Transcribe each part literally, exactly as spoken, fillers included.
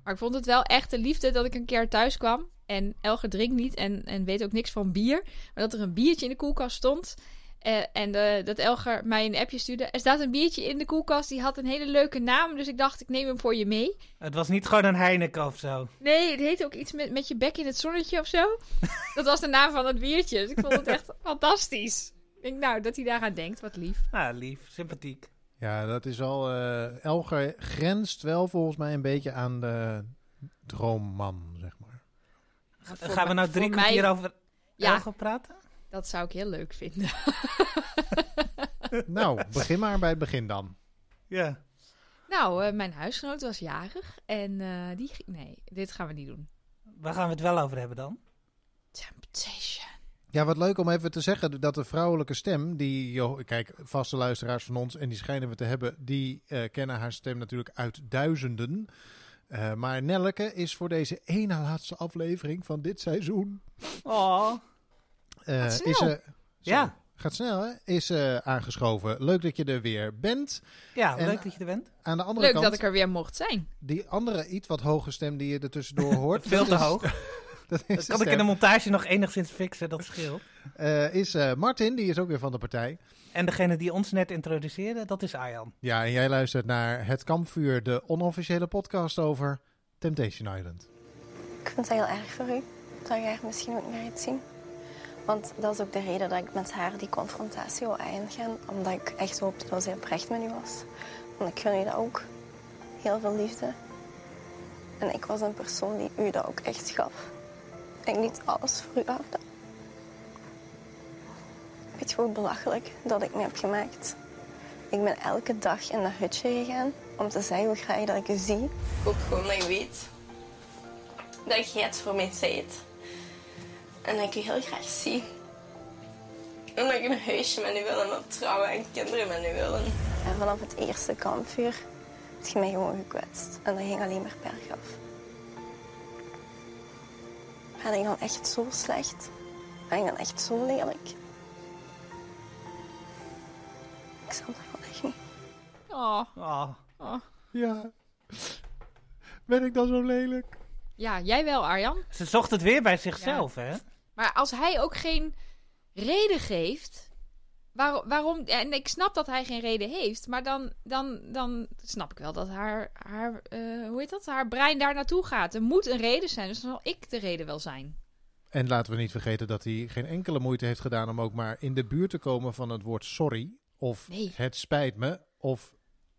Maar ik vond het wel echt de liefde dat ik een keer thuis kwam. En Elger drinkt niet en, en weet ook niks van bier. Maar dat er een biertje in de koelkast stond. Uh, en uh, dat Elger mij een appje stuurde. Er staat een biertje in de koelkast. Die had een hele leuke naam. Dus ik dacht, ik neem hem voor je mee. Het was niet gewoon een Heineken of zo. Nee, het heette ook iets met, met je bek in het zonnetje of zo. Dat was de naam van het biertje. Dus ik vond het echt fantastisch. Ik denk, nou, dat hij daaraan denkt. Wat lief. Ah, lief. Sympathiek. Ja, dat is al... Uh, Elger grenst wel volgens mij een beetje aan de droomman, zeg maar. Voor Gaan we nou drie kwartier mij... over ja, Elger praten? Dat zou ik heel leuk vinden. Nou, begin maar bij het begin dan. Ja. Nou, uh, mijn huisgenoot was jarig. En uh, die... Nee, dit gaan we niet doen. Waar gaan we het wel over hebben dan? Temptation. Ja, wat leuk om even te zeggen dat de vrouwelijke stem, die, joh, kijk, vaste luisteraars van ons, en die schijnen we te hebben, die uh, kennen haar stem natuurlijk uit duizenden. Uh, maar Nelleke is voor deze ene laatste aflevering van dit seizoen. Oh. Uh, is uh, Ja. Gaat snel, hè? Is uh, aangeschoven. Leuk dat je er weer bent. Ja, en leuk dat je er bent. Aan de andere leuk kant, dat ik er weer mocht zijn. Die andere iets wat hoge stem die je er tussendoor hoort. Veel te is, hoog. dat is dat kan ik in de montage nog enigszins fixen, dat scheelt. Uh, is uh, Martin, die is ook weer van de partij. En degene die ons net introduceerde, dat is Arjan. Ja, en jij luistert naar Het Kampvuur, de onofficiële podcast over Temptation Island. Ik vind het heel erg voor u, dat je haar misschien ook naar iets zien. Want dat is ook de reden dat ik met haar die confrontatie wil aangaan. Omdat ik echt hoopte dat zij oprecht met u was. Want ik gun u dat ook. Heel veel liefde. En ik was een persoon die u dat ook echt gaf. En niet alles voor u afdaan. Weet je hoe belachelijk dat ik me heb gemaakt? Ik ben elke dag in dat hutje gegaan om te zeggen hoe graag dat ik u zie. Ook gewoon dat je weet dat jij het voor mij zijt. En dat ik u heel graag zie. En dat ik een huisje met u wil en dat trouwen en kinderen met u willen. En vanaf het eerste kampvuur heb je mij gewoon gekwetst. En dat ging alleen maar bergaf. Ben ik dan echt zo slecht? Ben ik dan echt zo lelijk? Ik snap dat gewoon echt niet. Oh. Oh. Oh. Ja. Ben ik dan zo lelijk? Ja, jij wel, Arjan. Ze zocht het weer bij zichzelf, ja. hè? Maar als hij ook geen reden geeft... Waar, waarom... En ik snap dat hij geen reden heeft. Maar dan, dan, dan snap ik wel dat haar... haar uh, hoe heet dat? Haar brein daar naartoe gaat. Er moet een reden zijn. Dus dan zal ik de reden wel zijn. En laten we niet vergeten dat hij geen enkele moeite heeft gedaan... om ook maar in de buurt te komen van het woord sorry. Of nee. Het spijt me. Of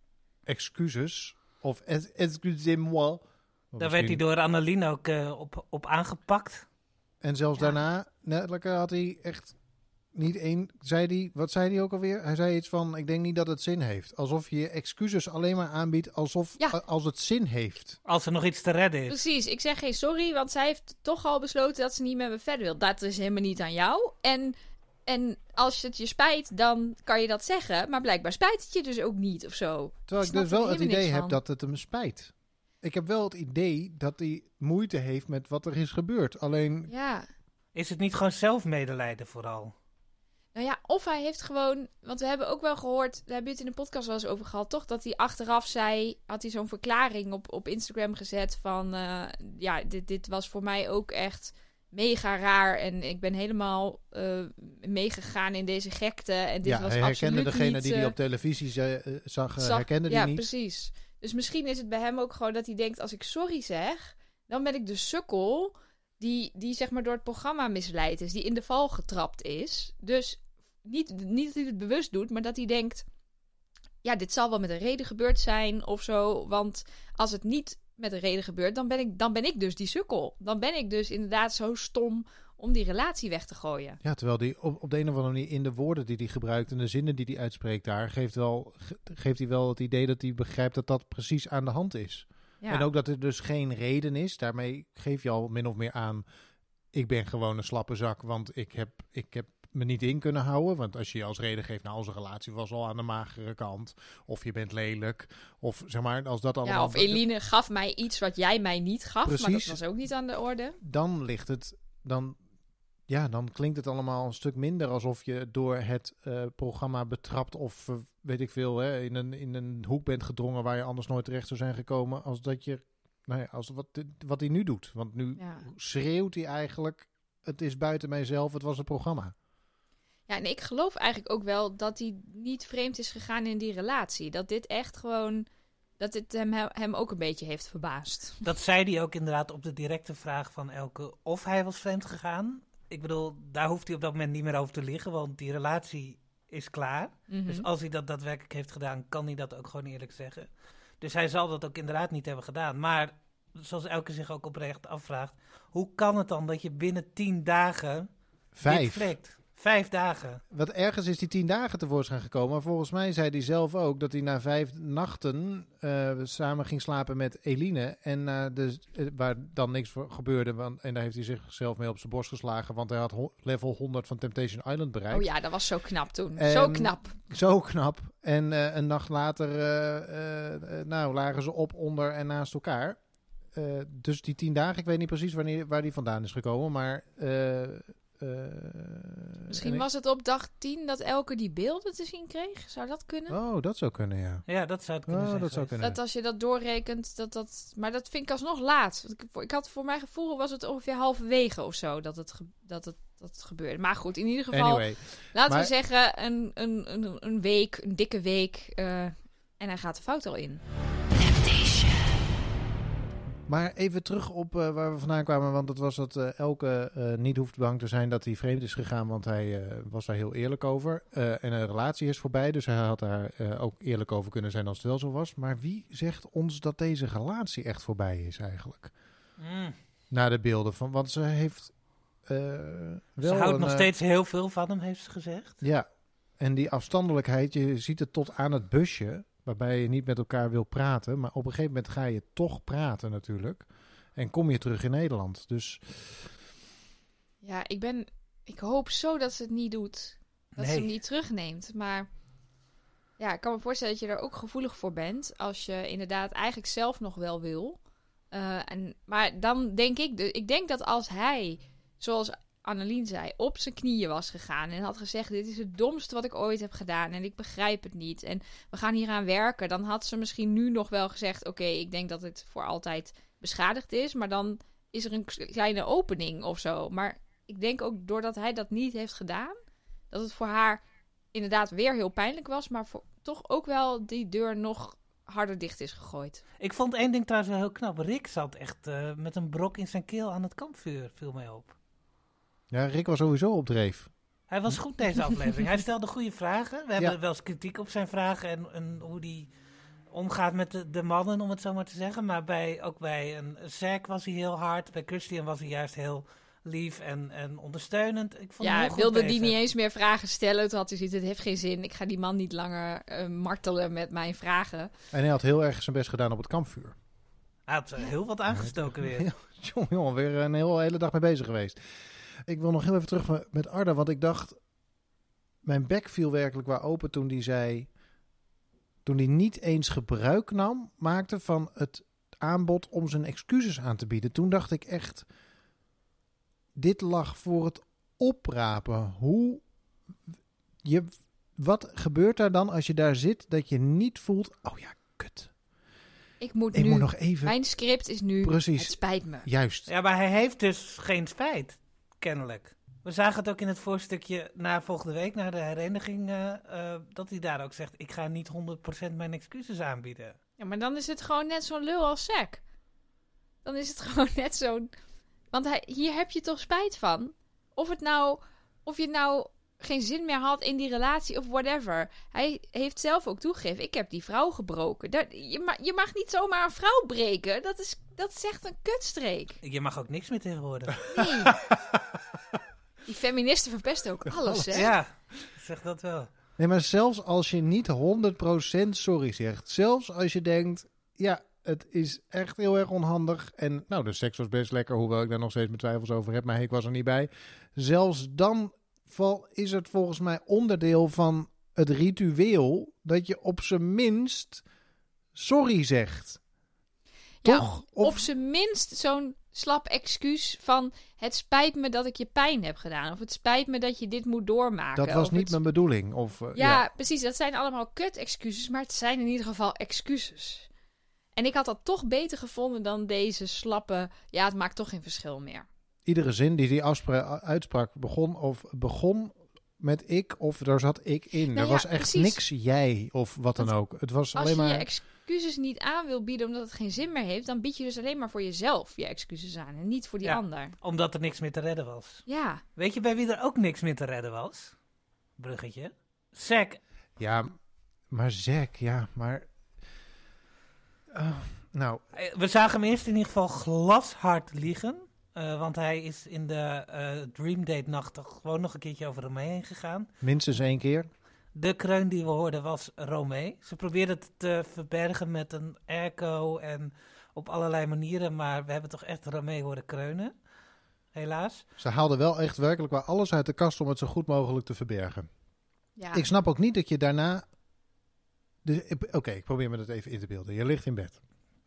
excuses. Of excusez-moi. Daar werd hij door Anneline ook uh, op, op aangepakt. En zelfs ja. daarna, netelijk had hij echt niet één... Zei hij, wat zei hij ook alweer? Hij zei iets van, ik denk niet dat het zin heeft. Alsof je excuses alleen maar aanbiedt alsof ja. als het zin heeft. Als er nog iets te redden is. Precies, ik zeg geen sorry, want zij heeft toch al besloten dat ze niet met me verder wil. Dat is helemaal niet aan jou. En, en als het je spijt, dan kan je dat zeggen. Maar blijkbaar spijt het je dus ook niet of zo. Terwijl ik, ik dus wel het idee heb dat het hem spijt. Ik heb wel het idee dat hij moeite heeft met wat er is gebeurd. Alleen... Ja. Is het niet gewoon zelfmedelijden vooral? Nou ja, of hij heeft gewoon... Want we hebben ook wel gehoord... Daar hebben we het in de podcast wel eens over gehad, toch? Dat hij achteraf zei... Had hij zo'n verklaring op, op Instagram gezet van... Uh, ja, dit, dit was voor mij ook echt mega raar. En ik ben helemaal uh, meegegaan in deze gekte. En dit ja, was hij herkende degene niet, die hij uh, op televisie uh, zag, uh, zag, herkende die ja, niet. Precies. Dus misschien is het bij hem ook gewoon dat hij denkt... Als ik sorry zeg, dan ben ik de sukkel... Die, die zeg maar door het programma misleid is. Die in de val getrapt is. Dus niet, niet dat hij het bewust doet, maar dat hij denkt... Ja, dit zal wel met een reden gebeurd zijn of zo. Want als het niet met een reden gebeurt, dan ben ik, dan ben ik dus die sukkel. Dan ben ik dus inderdaad zo stom om die relatie weg te gooien. Ja, terwijl die op, op de een of andere manier in de woorden die hij gebruikt... en de zinnen die hij uitspreekt daar... geeft, wel, ge, geeft hij wel het idee dat hij begrijpt dat dat precies aan de hand is. Ja. En ook dat er dus geen reden is. Daarmee geef je al min of meer aan... ik ben gewoon een slappe zak, want ik heb, ik heb me niet in kunnen houden. Want als je je als reden geeft... nou, onze relatie was al aan de magere kant. Of je bent lelijk. Of zeg maar, als dat allemaal... Ja, of Eline gaf mij iets wat jij mij niet gaf. Precies. Maar dat was ook niet aan de orde. Dan ligt het... dan Ja, dan klinkt het allemaal een stuk minder alsof je door het uh, programma betrapt of uh, weet ik veel, hè, in, een, in een hoek bent gedrongen waar je anders nooit terecht zou zijn gekomen, als dat je Nou ja, als wat, wat hij nu doet. Want nu Ja. schreeuwt hij eigenlijk, het is buiten mijzelf, het was een programma. Ja, en ik geloof eigenlijk ook wel dat hij niet vreemd is gegaan in die relatie. Dat dit echt gewoon, dat dit hem, hem ook een beetje heeft verbaasd. Dat zei hij ook inderdaad op de directe vraag van Elke of hij was vreemd gegaan. Ik bedoel, daar hoeft hij op dat moment niet meer over te liggen, want die relatie is klaar. Mm-hmm. Dus als hij dat daadwerkelijk heeft gedaan, kan hij dat ook gewoon eerlijk zeggen. Dus hij zal dat ook inderdaad niet hebben gedaan. Maar, zoals Elke zich ook oprecht afvraagt, hoe kan het dan dat je binnen tien dagen Vijf. dit flikt? Vijf dagen. Wat ergens is die tien dagen tevoorschijn gekomen. Maar volgens mij zei hij zelf ook dat hij na vijf nachten uh, samen ging slapen met Eline. En uh, dus, uh, waar dan niks voor gebeurde. Want, en daar heeft hij zichzelf mee op zijn borst geslagen. Want hij had ho- level honderd van Temptation Island bereikt. Oh ja, dat was zo knap toen. En, zo knap. Zo knap. En uh, een nacht later uh, uh, uh, nou, lagen ze op, onder en naast elkaar. Uh, dus die tien dagen, ik weet niet precies wanneer, waar die vandaan is gekomen. Maar... Uh, Uh, Misschien was het op dag tien dat Elke die beelden te zien kreeg. Zou dat kunnen? Oh, dat zou kunnen, ja. Ja, dat zou het kunnen Oh, zijn dat zou geweest. kunnen. Dat als je dat doorrekent, dat dat... Maar dat vind ik alsnog laat. Want ik, ik had voor mijn gevoel was het ongeveer halverwege of zo dat het, ge, dat het, dat het gebeurde. Maar goed, in ieder geval, Anyway, laten maar- we zeggen een, een, een, een week, een dikke week. Uh, en hij gaat de fout al in. Maar even terug op uh, waar we vandaan kwamen. Want het was dat uh, Elke uh, niet hoeft bang te zijn dat hij vreemd is gegaan. Want hij uh, was daar heel eerlijk over. Uh, en een relatie is voorbij. Dus hij had daar uh, ook eerlijk over kunnen zijn als het wel zo was. Maar wie zegt ons dat deze relatie echt voorbij is eigenlijk? Mm. Na de beelden van. Want ze heeft uh, wel Ze houdt een, nog uh, steeds heel veel van hem, heeft ze gezegd. Ja. En die afstandelijkheid. Je ziet het tot aan het busje. Waarbij je niet met elkaar wil praten. Maar op een gegeven moment ga je toch praten natuurlijk. En kom je terug in Nederland. Dus Ja, ik ben... Ik hoop zo dat ze het niet doet. Dat Nee. ze hem niet terugneemt. Maar ja, ik kan me voorstellen dat je er ook gevoelig voor bent. Als je inderdaad eigenlijk zelf nog wel wil. Uh, en, maar dan denk ik... De, ik denk dat als hij, zoals Annelien zei, op zijn knieën was gegaan en had gezegd, dit is het domste wat ik ooit heb gedaan en ik begrijp het niet en we gaan hier aan werken, dan had ze misschien nu nog wel gezegd, oké, okay, ik denk dat het voor altijd beschadigd is, maar dan is er een kleine opening of zo. Maar ik denk ook doordat hij dat niet heeft gedaan, dat het voor haar inderdaad weer heel pijnlijk was, maar voor, toch ook wel die deur nog harder dicht is gegooid. Ik vond één ding trouwens wel heel knap. Rick zat echt uh, met een brok in zijn keel aan het kampvuur, viel mij op. ja, Rick was sowieso op dreef. Hij was goed deze aflevering. Hij stelde goede vragen. We hebben Ja. wel eens kritiek op zijn vragen en, en hoe hij omgaat met de, de mannen, om het zo maar te zeggen. Maar bij, ook bij een Zack was hij heel hard. Bij Christian was hij juist heel lief en, en ondersteunend. Ik vond hem Ja, heel goed wilde die bezig. niet eens meer vragen stellen. Toen had hij zoiets, het heeft geen zin. Ik ga die man niet langer uh, martelen met mijn vragen. En hij had heel erg zijn best gedaan op het kampvuur. Hij had uh, heel wat aangestoken weer. Jongen, jongen, weer een heel, hele dag mee bezig geweest. Ik wil nog heel even terug met Arda, want ik dacht, mijn bek viel werkelijk waar open toen die zei, toen hij niet eens gebruik nam, maakte van het aanbod om zijn excuses aan te bieden. Toen dacht ik echt, dit lag voor het oprapen. Hoe je, wat gebeurt daar dan als je daar zit dat je niet voelt, oh ja, kut. Ik moet Ik nu, moet nog even, mijn script is nu, Precies. het spijt me. juist. Ja, maar hij heeft dus geen spijt, kennelijk. We zagen het ook in het voorstukje na volgende week, na de hereniging, uh, uh, dat hij daar ook zegt, ik ga niet honderd procent mijn excuses aanbieden. Ja, maar dan is het gewoon net zo'n lul als Zack. Dan is het gewoon net zo'n... Want hij, hier heb je toch spijt van? Of het nou... Of je nou geen zin meer had in die relatie of whatever. Hij heeft zelf ook toegegeven, ik heb die vrouw gebroken. Dat, je, ma, je mag niet zomaar een vrouw breken. Dat is, dat is echt een kutstreek. Je mag ook niks meer tegenwoordig. Nee. Die feministen verpesten ook alles, hè? Ja, zeg dat wel. Nee, maar zelfs als je niet honderd procent sorry zegt, zelfs als je denkt, ja, het is echt heel erg onhandig en nou, de seks was best lekker, hoewel ik daar nog steeds mijn twijfels over heb, maar ik was er niet bij. Zelfs dan val, is het volgens mij onderdeel van het ritueel dat je op zijn minst sorry zegt. Ja, Toch? Of... Of, Op zijn minst zo'n slap excuus van, het spijt me dat ik je pijn heb gedaan. Of het spijt me dat je dit moet doormaken. dat was of niet het... mijn bedoeling. Of, uh, Ja, ja, precies. Dat zijn allemaal kut excuses, maar het zijn in ieder geval excuses. En ik had dat toch beter gevonden dan deze slappe... Ja, het maakt toch geen verschil meer. Iedere zin die hij afspra- uitsprak begon of begon met ik of er zat ik in. Nou er ja, was echt precies. niks jij of wat dan Want ook. Het was Als alleen je maar... je excuses niet aan wil bieden omdat het geen zin meer heeft... dan bied je dus alleen maar voor jezelf je excuses aan. En niet voor die Ja. ander. Omdat er niks meer te redden was. Ja. Weet je bij wie er ook niks meer te redden was? Bruggetje. Zack. Ja, maar Zack, ja, maar... Uh, nou... We zagen hem eerst in ieder geval glashard liegen. Uh, want hij is in de uh, Dream Date nacht toch gewoon nog een keertje over Romee heen gegaan. Minstens één keer. De kreun die we hoorden was Romee. Ze probeerde het te verbergen met een airco en op allerlei manieren. Maar we hebben toch echt Romee horen kreunen. Helaas. Ze haalden wel echt werkelijk waar alles uit de kast om het zo goed mogelijk te verbergen. Ja. Ik snap ook niet dat je daarna... Dus, Oké, okay, ik probeer me dat even in te beelden. Je ligt in bed.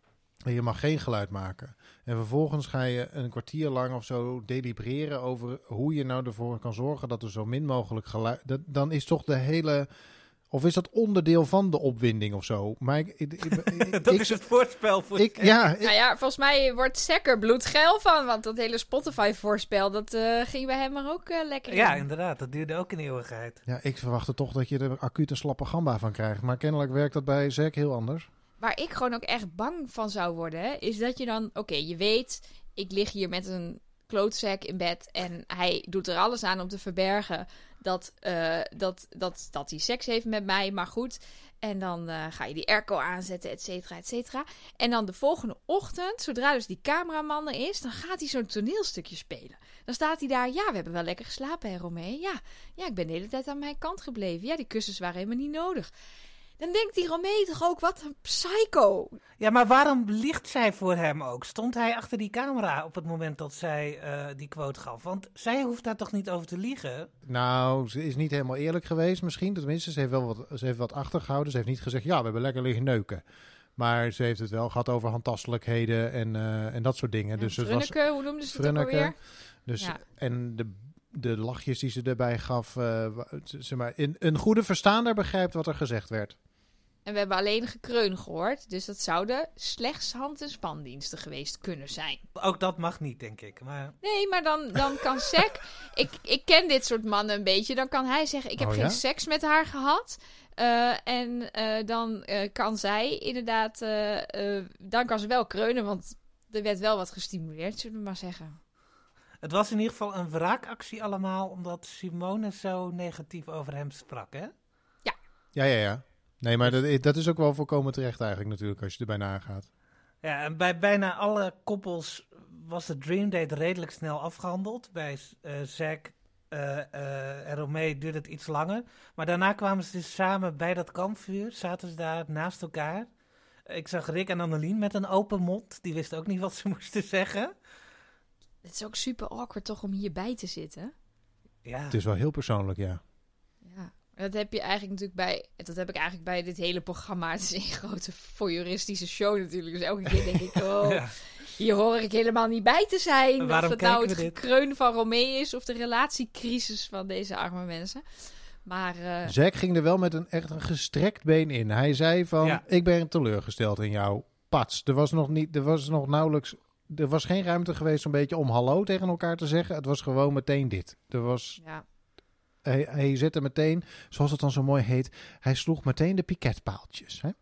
En je mag geen geluid maken. En vervolgens ga je een kwartier lang of zo delibereren over hoe je nou ervoor kan zorgen dat er zo min mogelijk geluid... Dat, dan is toch de hele... Of is dat onderdeel van de opwinding of zo? Maar ik, ik, ik, ik, dat ik, is het voorspel voor ik, ja, ik, Nou ja, volgens mij wordt Zack er bloedgeil van. Want dat hele Spotify-voorspel, dat uh, ging bij hem er ook uh, lekker in. Ja, inderdaad. Dat duurde ook een eeuwigheid. ja, ik verwachtte toch dat je er acute slappe gamba van krijgt. Maar kennelijk werkt dat bij Zack heel anders. Waar ik gewoon ook echt bang van zou worden, hè, is dat je dan... Oké, okay, je weet, ik lig hier met een klootzak in bed en hij doet er alles aan om te verbergen dat, uh, dat, dat, dat hij seks heeft met mij. Maar goed, en dan uh, ga je die airco aanzetten, et cetera, et cetera. En dan de volgende ochtend, zodra dus die cameraman er is, dan gaat hij zo'n toneelstukje spelen. Dan staat hij daar, ja, we hebben wel lekker geslapen, hè, Romee? Ja, ja, ik ben de hele tijd aan mijn kant gebleven. Ja, die kussens waren helemaal niet nodig. Dan denkt die Romee toch ook, wat een psycho. Ja, maar waarom liegt zij voor hem ook? Stond hij achter die camera op het moment dat zij uh, die quote gaf? Want zij hoeft daar toch niet over te liegen? Nou, ze is niet helemaal eerlijk geweest misschien. Tenminste, ze heeft wel wat, ze heeft wat achtergehouden. Ze heeft niet gezegd, ja, we hebben lekker liggen neuken. Maar ze heeft het wel gehad over handtastelijkheden en, uh, en dat soort dingen. Ja, dus Frunneke, het was, hoe noemden ze Frunneke, het ook alweer? Dus, ja. En de, de lachjes die ze erbij gaf. Uh, zeg maar, in, een goede verstaander begrijpt wat er gezegd werd. En we hebben alleen gekreun gehoord. Dus dat zouden slechts hand- en spandiensten geweest kunnen zijn. Ook dat mag niet, denk ik. Maar... Nee, maar dan, dan kan Zack... ik, ik ken dit soort mannen een beetje. Dan kan hij zeggen, ik heb oh, geen ja? seks met haar gehad. Uh, en uh, dan uh, kan zij inderdaad... Uh, uh, dan kan ze wel kreunen, want er werd wel wat gestimuleerd, zullen we maar zeggen. Het was in ieder geval een wraakactie allemaal, omdat Simone zo negatief over hem sprak, hè? Ja. Ja, ja, ja. Nee, maar dat, dat is ook wel volkomen terecht eigenlijk natuurlijk, als je erbij nagaat. Ja, en bij bijna alle koppels was de Dream Date redelijk snel afgehandeld. Bij uh, Zack uh, uh, en Romee duurde het iets langer. Maar daarna kwamen ze dus samen bij dat kampvuur, zaten ze daar naast elkaar. Ik zag Rick en Annelien met een open mond. Die wisten ook niet wat ze moesten zeggen. Het is ook super awkward toch om hierbij te zitten. Ja. Het is wel heel persoonlijk, ja. Ja. Dat heb je eigenlijk natuurlijk bij... Dat heb ik eigenlijk bij dit hele programma. Het is een grote voyeuristische show natuurlijk. Dus elke keer denk ik... Oh, ja. Hier hoor ik helemaal niet bij te zijn. Of het nou het gekreun van Romee is... of de relatiecrisis van deze arme mensen. Maar... Uh... Zack ging er wel met een echt een gestrekt been in. Hij zei van... Ja. Ik ben teleurgesteld in jou. Pats. Er was nog niet... Er was nog nauwelijks... Er was geen ruimte geweest een beetje om hallo tegen elkaar te zeggen. Het was gewoon meteen dit. Er was... Ja. Hij, hij zette meteen, zoals het dan zo mooi heet, hij sloeg meteen de piketpaaltjes. Hè?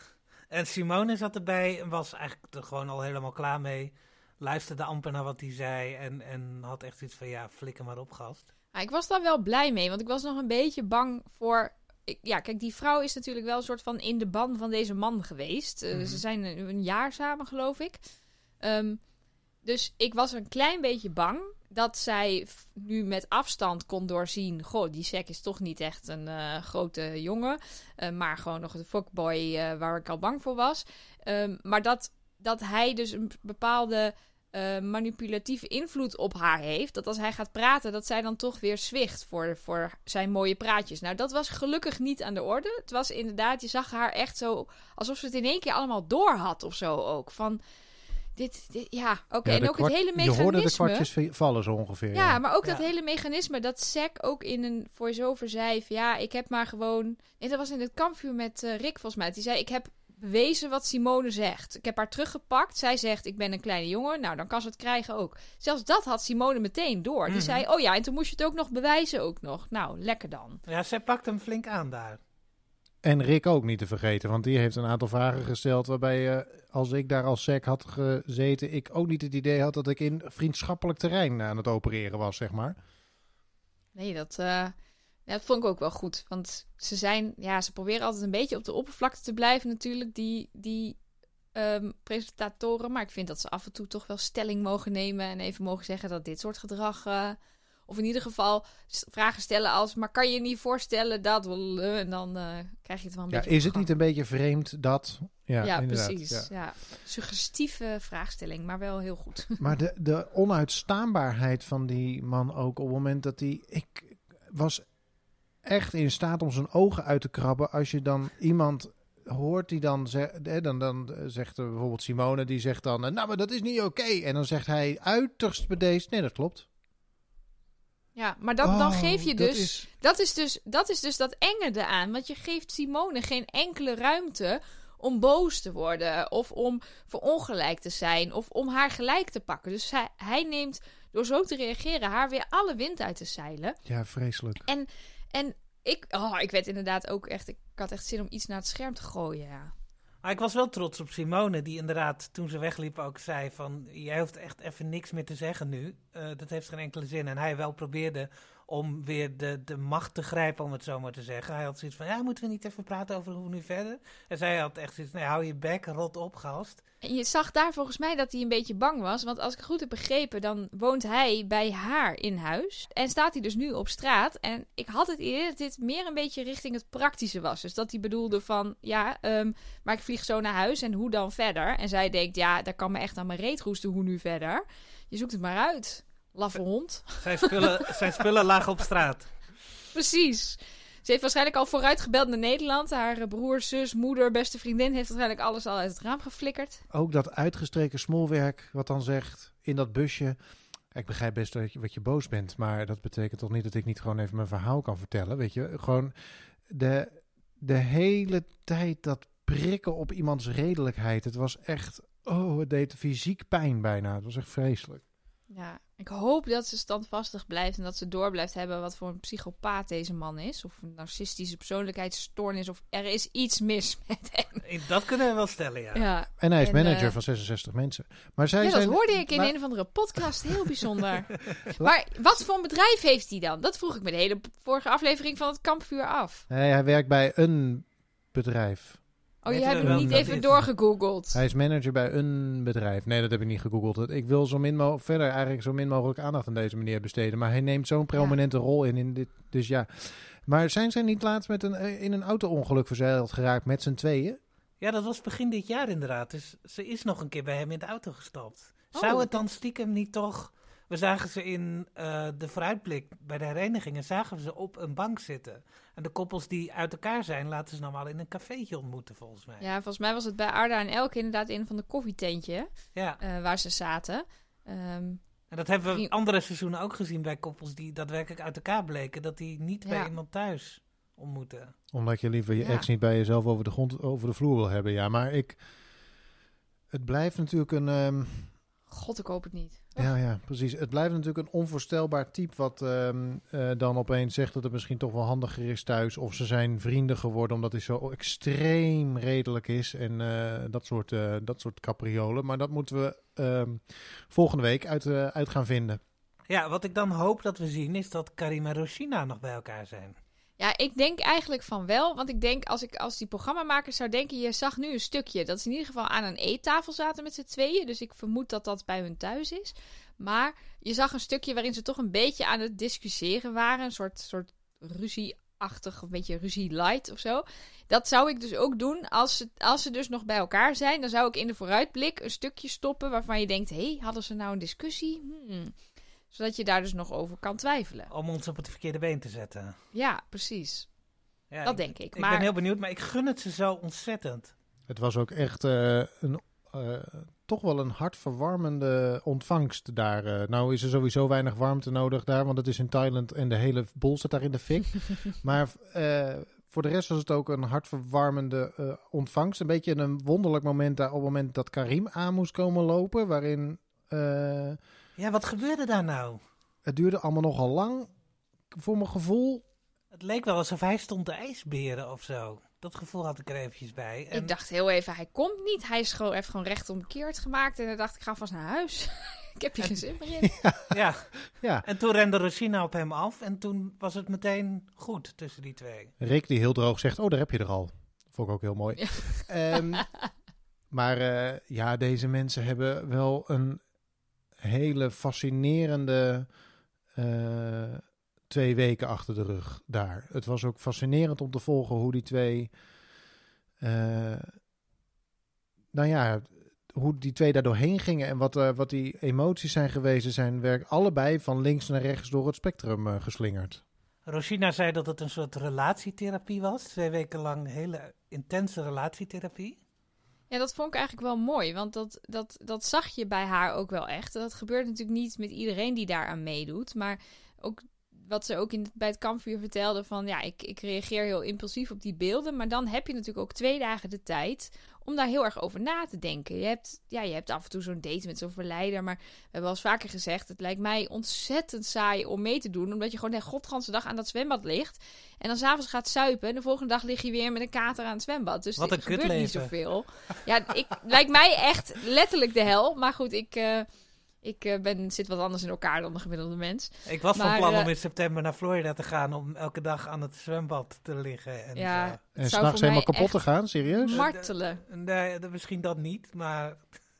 En Simone zat erbij en was eigenlijk er gewoon al helemaal klaar mee. Luisterde amper naar wat hij zei en, en had echt iets van, ja, flikker maar op, gast. Ja, ik was daar wel blij mee, want ik was nog een beetje bang voor... Ik, ja, kijk, die vrouw is natuurlijk wel een soort van in de ban van deze man geweest. Uh, mm-hmm. Ze zijn een, een jaar samen, geloof ik. Um, dus ik was een klein beetje bang dat zij f- nu met afstand kon doorzien... Goh, die Zack is toch niet echt een uh, grote jongen. Uh, maar gewoon nog een fuckboy uh, waar ik al bang voor was. Um, maar dat, dat hij dus een bepaalde uh, manipulatieve invloed op haar heeft. Dat als hij gaat praten, dat zij dan toch weer zwicht voor, voor zijn mooie praatjes. Nou, dat was gelukkig niet aan de orde. Het was inderdaad, je zag haar echt zo... alsof ze het in één keer allemaal door had of zo ook. Van... Dit, dit, ja, oké. Okay. Ja, en ook kwart, het hele mechanisme... Je hoorde de kwartjes vallen zo ongeveer. Ja, ja. maar ook ja. dat hele mechanisme dat Zack ook in een voice-over zei... Van, ja, ik heb maar gewoon... Nee, dat was in het kampvuur met uh, Rick volgens mij. Die zei, ik heb bewezen wat Simone zegt. Ik heb haar teruggepakt. Zij zegt, ik ben een kleine jongen. Nou, dan kan ze het krijgen ook. Zelfs dat had Simone meteen door. Die Mm-hmm. zei, oh ja, en toen moest je het ook nog bewijzen ook nog. Nou, lekker dan. Ja, zij pakt hem flink aan daar. En Rick ook niet te vergeten, want die heeft een aantal vragen gesteld waarbij, uh, als ik daar als sec had gezeten, ik ook niet het idee had dat ik in vriendschappelijk terrein aan het opereren was, zeg maar. Nee, dat, uh, ja, dat vond ik ook wel goed. Want ze zijn, ja, ze proberen altijd een beetje op de oppervlakte te blijven natuurlijk, die, die um, presentatoren. Maar ik vind dat ze af en toe toch wel stelling mogen nemen en even mogen zeggen dat dit soort gedrag... Uh, Of in ieder geval vragen stellen als... maar kan je je niet voorstellen dat... En dan uh, krijg je het wel een ja, beetje... Is het niet een beetje vreemd dat... Ja, ja inderdaad, precies. Ja. Ja. Suggestieve vraagstelling, maar wel heel goed. Maar de, de onuitstaanbaarheid van die man ook... op het moment dat hij... Ik was echt in staat om zijn ogen uit te krabben... als je dan iemand hoort die dan... Zegt, dan, dan zegt bijvoorbeeld Simone... die zegt dan... nou, maar dat is niet oké. Okay. En dan zegt hij uiterst bedeesd... nee, dat klopt. Ja, maar dat, oh, dan geef je dat dus, is... dat is dus... Dat is dus dat enge eraan. Want je geeft Simone geen enkele ruimte... om boos te worden... of om verongelijk te zijn... of om haar gelijk te pakken. Dus hij, hij neemt, door zo te reageren... haar weer alle wind uit te zeilen. Ja, vreselijk. En, en ik, oh, ik werd inderdaad ook echt... Ik had echt zin om iets naar het scherm te gooien, ja. Maar ik was wel trots op Simone, die inderdaad toen ze wegliep ook zei van... jij hoeft echt even niks meer te zeggen nu. Uh, dat heeft geen enkele zin. En hij wel probeerde om weer de, de macht te grijpen, om het zo maar te zeggen. Hij had zoiets van, ja, moeten we niet even praten over hoe we nu verder? En zij had echt zoiets van, nee, hou je bek, rot op, gast. En je zag daar volgens mij dat hij een beetje bang was. Want als ik het goed heb begrepen, dan woont hij bij haar in huis. En staat hij dus nu op straat. En ik had het idee dat dit meer een beetje richting het praktische was. Dus dat hij bedoelde van, ja, um, maar ik vlieg zo naar huis en hoe dan verder? En zij denkt, ja, daar kan me echt aan mijn reet roesten, hoe nu verder? Je zoekt het maar uit, laffe hond. Zijn spullen, zijn spullen lagen op straat. Precies. Ze heeft waarschijnlijk al vooruit gebeld naar Nederland. Haar broer, zus, moeder, beste vriendin heeft waarschijnlijk alles al uit het raam geflikkerd. Ook dat uitgestreken smolwerk wat dan zegt in dat busje... Ik begrijp best dat je, wat je boos bent, maar dat betekent toch niet dat ik niet gewoon even mijn verhaal kan vertellen, weet je? Gewoon de, de hele tijd dat prikken op iemands redelijkheid. Het was echt, oh, het deed fysiek pijn bijna. Het was echt vreselijk. Ja, ik hoop dat ze standvastig blijft en dat ze door blijft hebben wat voor een psychopaat deze man is. Of een narcistische persoonlijkheidsstoornis, of er is iets mis met hem. Dat kunnen we wel stellen, ja. Ja. En hij is En, manager uh, van zesenzestig mensen. Maar zij Ja, dat zijn, hoorde ik in maar- een of andere podcast. Heel bijzonder. Maar wat voor een bedrijf heeft hij dan? Dat vroeg ik me de hele vorige aflevering van het Kampvuur af. Nee, hij werkt bij een bedrijf. Oh, je Weten hebt we hem wel niet dat even is? doorgegoogeld. Hij is manager bij een bedrijf. Nee, dat heb ik niet gegoogeld. Ik wil zo min mogelijk verder eigenlijk zo min mogelijk aandacht aan deze meneer besteden. Maar hij neemt zo'n prominente rol in, in dit. Dus ja. Maar zijn zij niet laatst met een, in een auto-ongeluk verzeild geraakt met z'n tweeën? Ja, dat was begin dit jaar inderdaad. Dus ze is nog een keer bij hem in de auto gestapt. Oh. Zou het dan stiekem niet toch... We zagen ze in uh, de vooruitblik bij de herenigingen, zagen we ze op een bank zitten. En de koppels die uit elkaar zijn, laten ze normaal in een cafeetje ontmoeten, volgens mij. Ja, volgens mij was het bij Arda en Elke inderdaad een van de koffietentje Ja. uh, waar ze zaten. Um, En dat hebben we Ging- andere seizoenen ook gezien bij koppels die daadwerkelijk uit elkaar bleken. Dat die niet Ja. bij iemand thuis ontmoeten. Omdat je liever je Ja. ex niet bij jezelf over de grond, over de vloer wil hebben. Ja, maar ik... Het blijft natuurlijk een... ehm, God, ik hoop het niet. Ja, ja, precies. Het blijft natuurlijk een onvoorstelbaar type wat ehm, eh, dan opeens zegt dat het misschien toch wel handiger is thuis. Of ze zijn vrienden geworden omdat hij zo extreem redelijk is en eh, dat, soort, eh, dat soort capriolen. Maar dat moeten we ehm, volgende week uit, eh, uit gaan vinden. Ja, wat ik dan hoop dat we zien is dat Karim en Roshina nog bij elkaar zijn. Ja, ik denk eigenlijk van wel. Want ik denk, als ik als die programmamakers zou denken... Je zag nu een stukje dat ze in ieder geval aan een eettafel zaten met z'n tweeën. Dus ik vermoed dat dat bij hun thuis is. Maar je zag een stukje waarin ze toch een beetje aan het discussiëren waren. Een soort, soort ruzie-achtig, een beetje ruzie-light of zo. Dat zou ik dus ook doen als ze, als ze dus nog bij elkaar zijn. Dan zou ik in de vooruitblik een stukje stoppen waarvan je denkt... Hé, hey, hadden ze nou een discussie? Hmm. Zodat je daar dus nog over kan twijfelen. Om ons op het verkeerde been te zetten. Ja, precies. Ja, Dat denk ik. Ik Maar ben heel benieuwd, maar ik gun het ze zo ontzettend. Het was ook echt eh, een, eh, toch wel een hartverwarmende ontvangst daar. Eh, nou is er sowieso weinig warmte nodig daar, want het is in Thailand en de hele bol staat daar in de fik. Maar eh, voor de rest was het ook een hartverwarmende uh, ontvangst. Een beetje een wonderlijk moment daar op het moment dat Karim aan moest komen lopen. Waarin... Uh, ja, wat gebeurde daar nou? Het duurde allemaal nogal lang, voor mijn gevoel. Het leek wel alsof hij stond te ijsberen of zo. Dat gevoel had ik er eventjes bij. En... Ik dacht heel even, hij komt niet. Hij is gewoon, heeft gewoon rechtomkeerd gemaakt. En dan dacht ik, ga vast naar huis. Ik heb hier geen zin meer in. Ja. Ja. ja, en toen rende Rosina op hem af. En toen was het meteen goed tussen die twee. Rick die heel droog zegt, oh, daar heb je er al. Vond ik ook heel mooi. Ja. Um, maar uh, ja, deze mensen hebben wel een hele fascinerende uh, twee weken achter de rug daar. Het was ook fascinerend om te volgen hoe die twee... Uh, nou ja... hoe die twee daar doorheen gingen en wat, uh, wat die emoties zijn geweest, zijn werk allebei van links naar rechts door het spectrum uh, geslingerd. Rosina zei dat het een soort relatietherapie was. Twee weken lang hele intense relatietherapie. Ja, dat vond ik eigenlijk wel mooi, want dat, dat, dat zag je bij haar ook wel echt. Dat gebeurt natuurlijk niet met iedereen die daaraan meedoet, maar ook wat ze ook in, bij het kampvuur vertelde van ja, ik, ik reageer heel impulsief op die beelden, maar dan heb je natuurlijk ook twee dagen de tijd om daar heel erg over na te denken. Je hebt, ja, je hebt af en toe zo'n date met zo'n verleider, maar we hebben wel eens vaker gezegd, het lijkt mij ontzettend saai om mee te doen, omdat je gewoon de godganse dag aan dat zwembad ligt en dan 's avonds gaat suipen en de volgende dag lig je weer met een kater aan het zwembad. Dus wat een er gebeurt kutleven. Niet zoveel. Ja, ik, lijkt mij echt letterlijk de hel, maar goed, ik... Uh, Ik uh, ben, zit wat anders in elkaar dan de gemiddelde mens. Ik was maar, van plan uh, om in september naar Florida te gaan om elke dag aan het zwembad te liggen. En, ja, zo. en s'nachts helemaal kapot te gaan, serieus? Martelen. Uh, nee, nee, misschien dat niet, maar...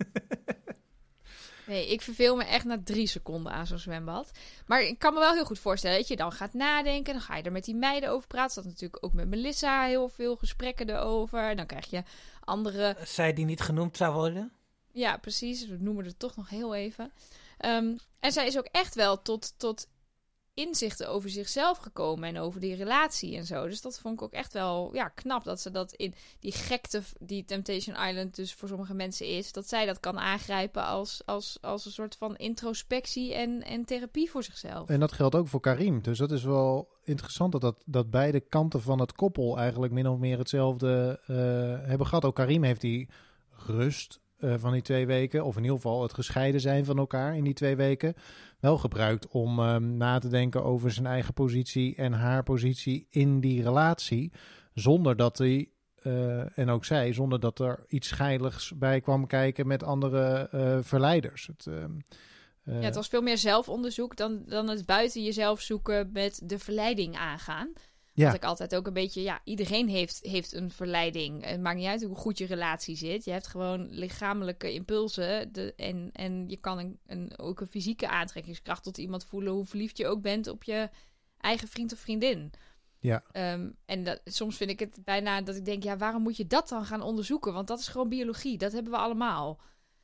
Nee, ik verveel me echt na drie seconden aan zo'n zwembad. Maar ik kan me wel heel goed voorstellen dat je dan gaat nadenken. Dan ga je er met die meiden over praten. Ze had natuurlijk ook met Melissa heel veel gesprekken erover. En dan krijg je andere... Zij die niet genoemd zou worden? Ja, precies. We noemen het toch nog heel even. Um, en zij is ook echt wel tot, tot inzichten over zichzelf gekomen en over die relatie en zo. Dus dat vond ik ook echt wel ja, knap dat ze dat in die gekte die Temptation Island dus voor sommige mensen is, dat zij dat kan aangrijpen als, als, als een soort van introspectie en, en therapie voor zichzelf. En dat geldt ook voor Karim. Dus dat is wel interessant dat, dat, dat beide kanten van het koppel eigenlijk min of meer hetzelfde uh, hebben gehad. Ook Karim heeft die rust Uh, van die twee weken, of in ieder geval het gescheiden zijn van elkaar in die twee weken, wel gebruikt om um, na te denken over zijn eigen positie en haar positie in die relatie, zonder dat hij, uh, en ook zij, zonder dat er iets scheideligs bij kwam kijken met andere uh, verleiders. Het, uh, uh, ja, het was veel meer zelfonderzoek dan, dan het buiten jezelf zoeken met de verleiding aangaan. Ja. Dat ik altijd ook een beetje, ja, iedereen heeft, heeft een verleiding. Het maakt niet uit hoe goed je relatie zit. Je hebt gewoon lichamelijke impulsen. De, en, en je kan een, een, ook een fysieke aantrekkingskracht tot iemand voelen, hoe verliefd je ook bent op je eigen vriend of vriendin. Ja. Um, en dat, soms vind ik het bijna dat ik denk, ja, waarom moet je dat dan gaan onderzoeken? Want dat is gewoon biologie. Dat hebben we allemaal.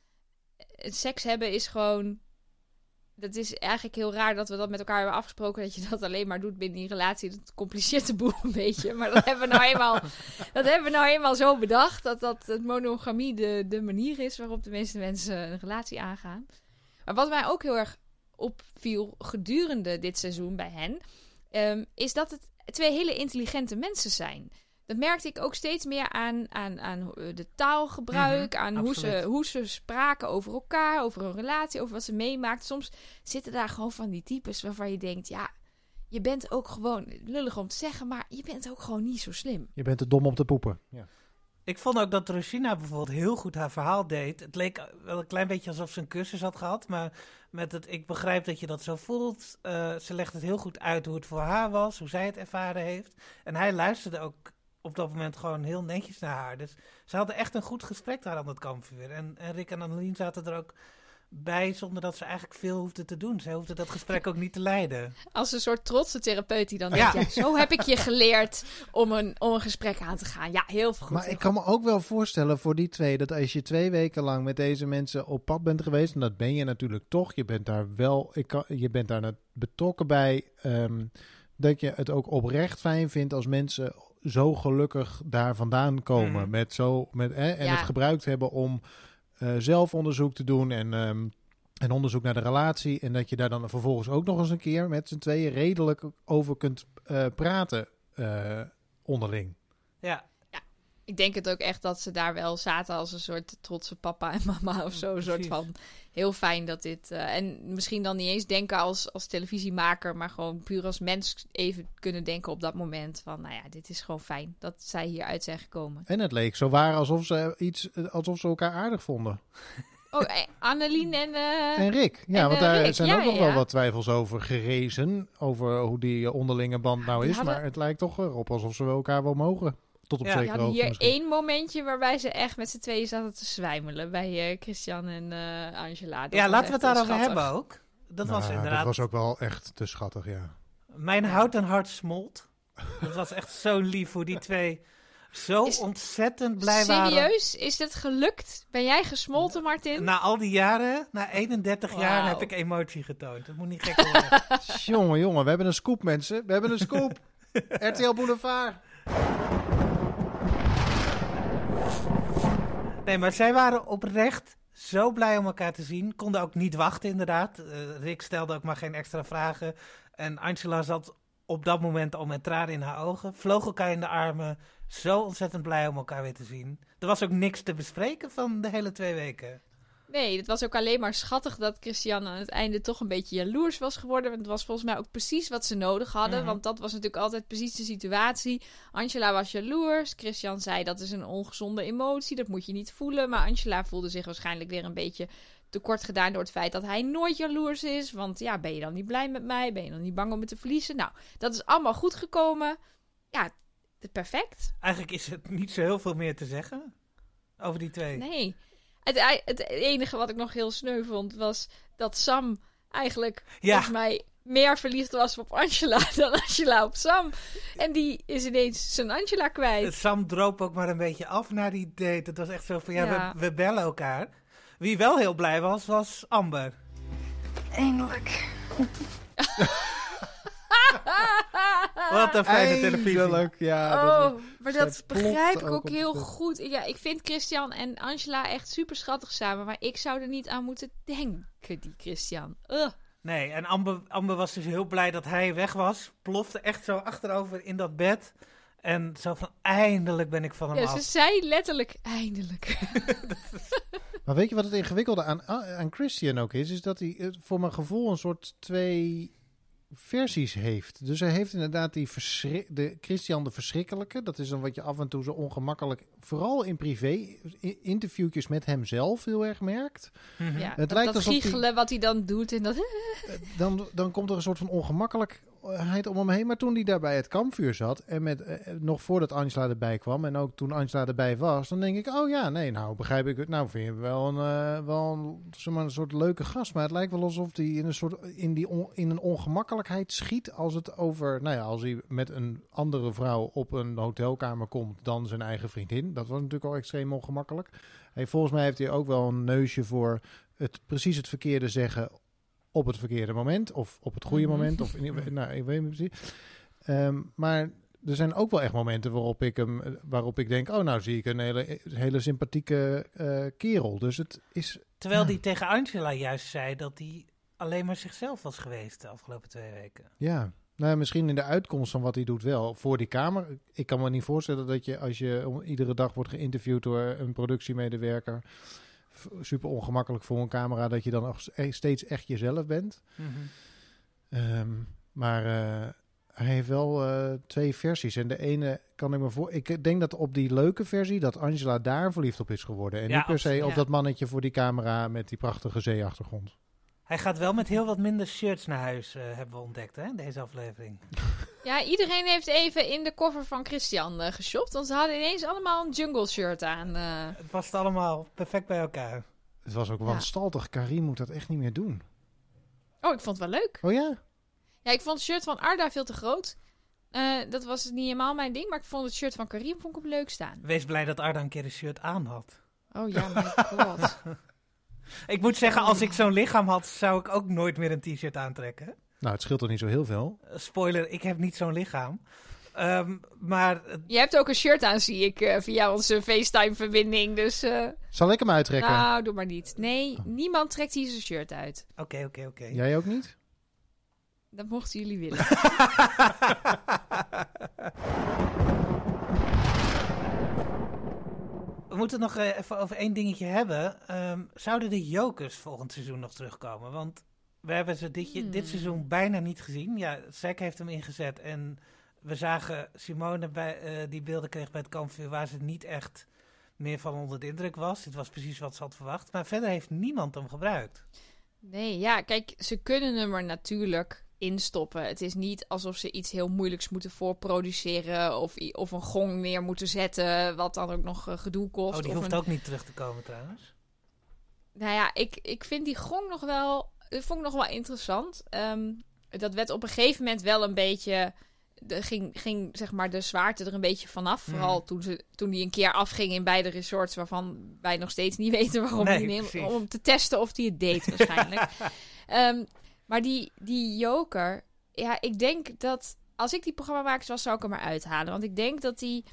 Seks hebben is gewoon... Dat is eigenlijk heel raar dat we dat met elkaar hebben afgesproken, dat je dat alleen maar doet binnen die relatie. Dat compliceert de boel een beetje. Maar dat hebben we nou eenmaal, dat hebben we nou eenmaal zo bedacht, dat, dat het monogamie de, de manier is waarop de meeste mensen een relatie aangaan. Maar wat mij ook heel erg opviel gedurende dit seizoen bij hen, um, is dat het twee hele intelligente mensen zijn. Dat merkte ik ook steeds meer aan, aan, aan de taalgebruik, mm-hmm, aan hoe ze, hoe ze spraken over elkaar, over hun relatie, over wat ze meemaakten. Soms zitten daar gewoon van die types waarvan je denkt, ja, je bent ook gewoon, lullig om te zeggen, maar je bent ook gewoon niet zo slim. Je bent te dom om te poepen. Ja. Ik vond ook dat Rosina bijvoorbeeld heel goed haar verhaal deed. Het leek wel een klein beetje alsof ze een cursus had gehad, maar met het, ik begrijp dat je dat zo voelt. Uh, ze legt het heel goed uit hoe het voor haar was, hoe zij het ervaren heeft. En hij luisterde ook op dat moment gewoon heel netjes naar haar. Dus ze hadden echt een goed gesprek daar aan het kampvuur. En, en Rick en Annelien zaten er ook bij zonder dat ze eigenlijk veel hoefden te doen. Zij hoefden dat gesprek ook niet te leiden. Als een soort trotse therapeut die dan ja. denkt, ja, zo heb ik je geleerd om een, om een gesprek aan te gaan. Ja, heel veel goed. Maar ik kan me ook wel voorstellen voor die twee, dat als je twee weken lang met deze mensen op pad bent geweest, en dat ben je natuurlijk toch, je bent daar wel, ik kan, je bent daar betrokken bij, um, dat je het ook oprecht fijn vindt als mensen zo gelukkig daar vandaan komen. Mm. Met zo, met, eh, en ja. het gebruikt hebben om uh, zelfonderzoek te doen en, um, en onderzoek naar de relatie. En dat je daar dan vervolgens ook nog eens een keer met z'n tweeën redelijk over kunt uh, praten. Uh, onderling. Ja. Ik denk het ook echt dat ze daar wel zaten als een soort trotse papa en mama of zo. Een soort van heel fijn dat dit... Uh, en misschien dan niet eens denken als, als televisiemaker, maar gewoon puur als mens even kunnen denken op dat moment van, nou ja, dit is gewoon fijn dat zij hieruit zijn gekomen. En het leek zo waar alsof ze iets, alsof ze elkaar aardig vonden. Oh, Annelien en... Uh, en Rick. Ja, en, want uh, daar Rick. zijn ja, ook nog ja. wel wat twijfels over gerezen. Over hoe die onderlinge band nou Die is. hadden... Maar het lijkt toch erop alsof ze wel elkaar wel mogen. Tot op Ja, zekere We hadden hoogte hier misschien. één momentje waarbij ze echt met z'n tweeën zaten te zwijmelen. Bij uh, Christian en uh, Angela. Dat Ja, laten we het daarover schattig. hebben ook. Dat Nou, was inderdaad... Dat was ook wel echt te schattig, ja. Mijn houten hart smolt. Dat was echt zo lief hoe die twee zo Is... ontzettend blij waren. Serieus? Is het gelukt? Ben jij gesmolten, Martin? Na al die jaren, na eenendertig Wow. jaar, heb ik emotie getoond. Dat moet niet gek worden. Jongen, jongen, we hebben een scoop, mensen. We hebben een scoop. R T L Boulevard. Nee, maar zij waren oprecht zo blij om elkaar te zien. Konden ook niet wachten, inderdaad. Uh, Rick stelde ook maar geen extra vragen. En Angela zat op dat moment al met tranen in haar ogen. Vloog elkaar in de armen. Zo ontzettend blij om elkaar weer te zien. Er was ook niks te bespreken van de hele twee weken. Nee, het was ook alleen maar schattig dat Christian aan het einde toch een beetje jaloers was geworden. Want het was volgens mij ook precies wat ze nodig hadden. Mm-hmm. Want dat was natuurlijk altijd precies de situatie. Angela was jaloers. Christian zei dat is een ongezonde emotie. Dat moet je niet voelen. Maar Angela voelde zich waarschijnlijk weer een beetje tekort gedaan door het feit dat hij nooit jaloers is. Want ja, ben je dan niet blij met mij? Ben je dan niet bang om me te verliezen? Nou, dat is allemaal goed gekomen. Ja, perfect. Eigenlijk is het niet zo heel veel meer te zeggen over die twee. Nee. Het, het enige wat ik nog heel sneu vond, was dat Sam eigenlijk Ja. volgens mij meer verliefd was op Angela dan Angela op Sam. En die is ineens zijn Angela kwijt. Sam droop ook maar een beetje af naar die date. Het was echt zo van, ja, Ja. We, we bellen elkaar. Wie wel heel blij was, was Amber. Eindelijk. Wat een fijne televisie. Eindelijk, ja. dat Oh, maar zij dat begrijp plofte ik ook ook op heel de- goed. Ja, ik vind Christian en Angela echt super schattig samen. Maar ik zou er niet aan moeten denken, die Christian. Ugh. Nee, en Amber, Amber was dus heel blij dat hij weg was. Plofte echt zo achterover in dat bed. En zo van, eindelijk ben ik van hem Ja, af. ze zei letterlijk eindelijk. Maar weet je wat het ingewikkelde aan, aan Christian ook is? Is dat hij eh, voor mijn gevoel een soort twee versies heeft. Dus hij heeft inderdaad die verschri- de Christian de Verschrikkelijke. Dat is dan wat je af en toe zo ongemakkelijk, vooral in privé, i- interviewtjes met hemzelf heel erg merkt. Mhm. Ja, Het dat, lijkt dat alsof die- giechelen wat hij dan doet. En dat... Dan, dan komt er een soort van ongemakkelijkheid om hem heen. Maar toen hij daar bij het kampvuur zat, en met, eh, nog voordat Angela erbij kwam, en ook toen Angela erbij was, dan denk ik, oh ja, nee, nou begrijp ik het. Nou vind je wel een, eh, wel een, zeg maar, een soort leuke gast. Maar het lijkt wel alsof hij in een soort in, die on, in een ongemakkelijkheid schiet als het over, nou ja, als hij met een andere vrouw op een hotelkamer komt dan zijn eigen vriendin. Dat was natuurlijk al extreem ongemakkelijk. Hey, volgens mij heeft hij ook wel een neusje voor het precies het verkeerde zeggen op het verkeerde moment, of op het goede Mhm. moment, of in, nou, ik weet niet precies. Um, maar er zijn ook wel echt momenten waarop ik hem, waarop ik denk, oh, nou zie ik een hele, hele sympathieke uh, kerel. Dus het is. Terwijl ja. hij tegen Angela juist zei dat hij alleen maar zichzelf was geweest de afgelopen twee weken. Ja. Nou, misschien in de uitkomst van wat hij doet wel. Voor die kamer. Ik kan me niet voorstellen dat je, als je om, iedere dag wordt geïnterviewd door een productiemedewerker, f- super ongemakkelijk voor een camera, dat je dan nog steeds echt jezelf bent. Mm-hmm. Um, maar uh, hij heeft wel uh, twee versies. En de ene kan ik me voor. Ik denk dat op die leuke versie dat Angela daar verliefd op is geworden. En Ja, niet per se absoluut. op Ja. dat mannetje voor die camera met die prachtige zeeachtergrond. Hij gaat wel met heel wat minder shirts naar huis, uh, hebben we ontdekt, hè, deze aflevering. Ja, iedereen heeft even in de koffer van Christian uh, geshopt. Want ze hadden ineens allemaal een jungle shirt aan. Uh. Het past allemaal perfect bij elkaar. Het was ook Ja. wanstaltig. Karim moet dat echt niet meer doen. Oh, ik vond het wel leuk. Oh ja? Ja, ik vond het shirt van Arda veel te groot. Uh, dat was niet helemaal mijn ding. Maar ik vond het shirt van Karim vond ik op leuk staan. Wees blij dat Arda een keer een shirt aan had. Oh ja, mijn god. Ik moet zeggen, als ik zo'n lichaam had, zou ik ook nooit meer een t-shirt aantrekken. Nou, het scheelt toch niet zo heel veel. Uh, spoiler, ik heb niet zo'n lichaam. Um, maar... Uh, Je hebt ook een shirt aan, zie ik, uh, via onze FaceTime-verbinding. Dus, uh, Zal ik hem uittrekken? nou, doe maar niet. Nee, oh. niemand trekt hier zijn shirt uit. Oké, okay, oké, okay, oké. Okay. Jij ook niet? Dat mochten jullie willen. we moeten het nog uh, even over één dingetje hebben. Um, zouden de jokers volgend seizoen nog terugkomen? Want we hebben ze dit, hmm. dit seizoen bijna niet gezien. Ja, Zack heeft hem ingezet en we zagen Simone bij, uh, die beelden kreeg bij het kampvuur waar ze niet echt meer van onder de indruk was. Dit was precies wat ze had verwacht. Maar verder heeft niemand hem gebruikt. Nee, ja, kijk, ze kunnen hem er natuurlijk instoppen. Het is niet alsof ze iets heel moeilijks moeten voorproduceren of, of een gong neer moeten zetten, wat dan ook nog uh, gedoe kost. Oh, die of hoeft een... ook niet terug te komen trouwens. Nou ja, ik, ik vind die gong nog wel, dat vond ik nog wel interessant. Um, dat werd op een gegeven moment wel een beetje, de, ging, ging zeg maar de zwaarte er een beetje vanaf. Mm. Vooral toen, ze, toen die een keer afging in beide resorts, waarvan wij nog steeds niet weten waarom nee, die neemt, om te testen of die het deed waarschijnlijk. um, Maar die, die joker, ja, ik denk dat als ik die programmamakers was, zou ik hem eruit halen. Want ik denk dat die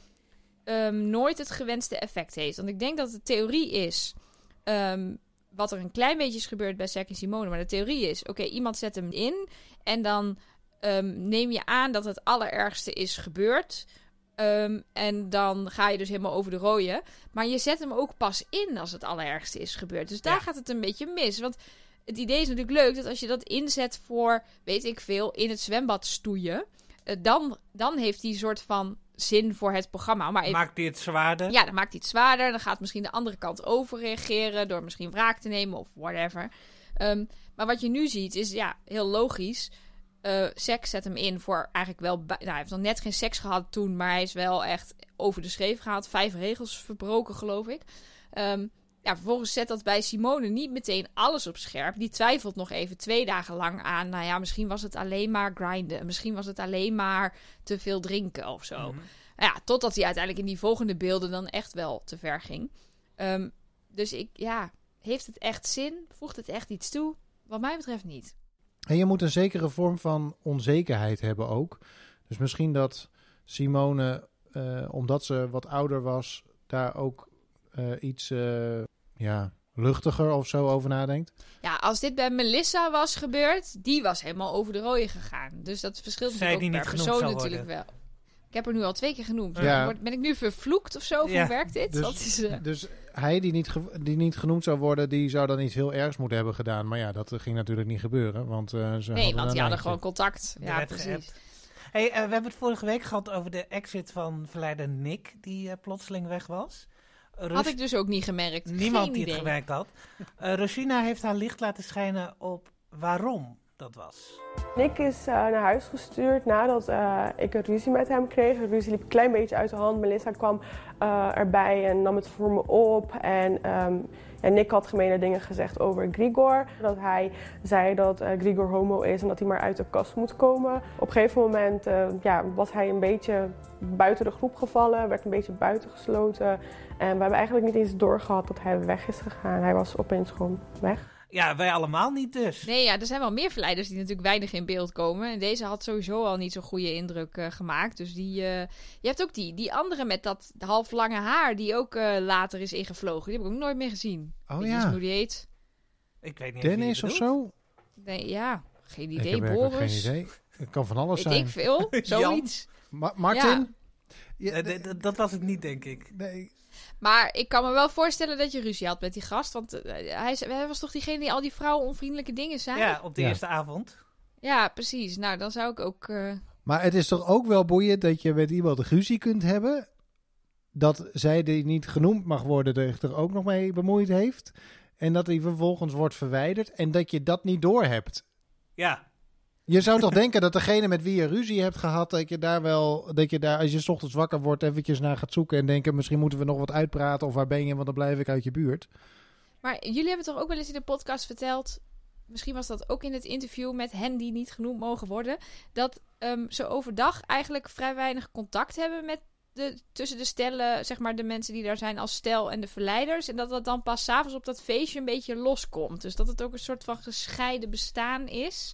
um, nooit het gewenste effect heeft. Want ik denk dat de theorie is, um, wat er een klein beetje is gebeurd bij Zack en Simone, maar de theorie is, oké, okay, iemand zet hem in en dan um, neem je aan dat het allerergste is gebeurd. Um, en dan ga je dus helemaal over de rooien. Maar je zet hem ook pas in als het allerergste is gebeurd. Dus daar ja. gaat het een beetje mis. Want het idee is natuurlijk leuk dat als je dat inzet voor, weet ik veel, in het zwembad stoeien, uh, dan, dan heeft die soort van zin voor het programma. Maar maakt hij het zwaarder? Ja, dan maakt hij het zwaarder. Dan gaat misschien de andere kant overreageren door misschien wraak te nemen of whatever. Um, maar wat je nu ziet is, ja, heel logisch. Uh, seks zet hem in voor eigenlijk wel... Bij, nou, hij heeft nog net geen seks gehad toen, maar hij is wel echt over de schreef gehaald. Vijf regels verbroken, geloof ik. Um, Ja, vervolgens zet dat bij Simone niet meteen alles op scherp. Die twijfelt nog even twee dagen lang aan. Nou ja, misschien was het alleen maar grinden. Misschien was het alleen maar te veel drinken of zo. Mm-hmm. Nou ja, totdat hij uiteindelijk in die volgende beelden dan echt wel te ver ging. Um, dus ik, ja, heeft het echt zin? Voegt het echt iets toe? Wat mij betreft niet. En je moet een zekere vorm van onzekerheid hebben ook. Dus misschien dat Simone, uh, omdat ze wat ouder was, daar ook uh, iets uh, ja, luchtiger of zo over nadenkt. Ja, als dit bij Melissa was gebeurd, die was helemaal over de rooien gegaan. Dus dat verschilt Zij natuurlijk ook per persoon natuurlijk wel. Ik heb er nu al twee keer genoemd. Ja. Ben ik nu vervloekt of zo? Of ja. Hoe werkt dit? Dus, dat is, uh... dus hij die niet, ge- die niet genoemd zou worden, die zou dan iets heel ergs moeten hebben gedaan. Maar ja, dat ging natuurlijk niet gebeuren. Want, uh, ze nee, want die hadden gewoon contact. Ja, precies. Geappt. Hey, uh, we hebben het vorige week gehad over de exit van verleider Nick, die uh, plotseling weg was. Rus- had ik dus ook niet gemerkt. Niemand Geen die idee. het gemerkt had. Uh, Rosina heeft haar licht laten schijnen op waarom dat was. Nick is uh, naar huis gestuurd nadat uh, ik een ruzie met hem kreeg. De ruzie liep een klein beetje uit de hand. Melissa kwam uh, erbij en nam het voor me op. En um, ja, Nick had gemene dingen gezegd over Grigor. Dat hij zei dat uh, Grigor homo is en dat hij maar uit de kast moet komen. Op een gegeven moment uh, ja, was hij een beetje buiten de groep gevallen. Werd een beetje buitengesloten. En we hebben eigenlijk niet eens doorgehad dat hij weg is gegaan. Hij was opeens gewoon weg. Ja, wij allemaal niet dus. Nee, ja, er zijn wel meer verleiders die natuurlijk weinig in beeld komen. En deze had sowieso al niet zo'n goede indruk uh, gemaakt. Dus die, uh, je hebt ook die, die andere met dat half lange haar die ook uh, later is ingevlogen. Die heb ik ook nooit meer gezien. Oh weet ja. Hoe die heet? Ik weet niet. Dennis of zo? Nee, ja, geen idee. Ik heb Boris. geen idee. Het kan van alles weet zijn. ik veel, zoiets. Ma- Martin? Ja. Ja, d- d- dat was het niet, denk ik. Nee. Maar ik kan me wel voorstellen dat je ruzie had met die gast. Want uh, hij, hij was toch diegene die al die vrouwen onvriendelijke dingen zei? Ja, op de ja. eerste avond. Ja, precies. Nou, dan zou ik ook... Uh... Maar het is toch ook wel boeiend dat je met iemand ruzie kunt hebben. Dat zij die niet genoemd mag worden er, er ook nog mee bemoeid heeft. En dat die vervolgens wordt verwijderd. En dat je dat niet doorhebt. Ja. Je zou toch denken dat degene met wie je ruzie hebt gehad, dat je daar wel, dat je daar als je 's ochtends wakker wordt eventjes naar gaat zoeken en denken misschien moeten we nog wat uitpraten of waar ben je, want dan blijf ik uit je buurt. Maar jullie hebben toch ook wel eens in de podcast verteld, misschien was dat ook in het interview met hen die niet genoemd mogen worden, dat um, ze overdag eigenlijk vrij weinig contact hebben met de, tussen de stellen, zeg maar de mensen die daar zijn als stel en de verleiders. En dat dat dan pas 's avonds op dat feestje een beetje loskomt. Dus dat het ook een soort van gescheiden bestaan is.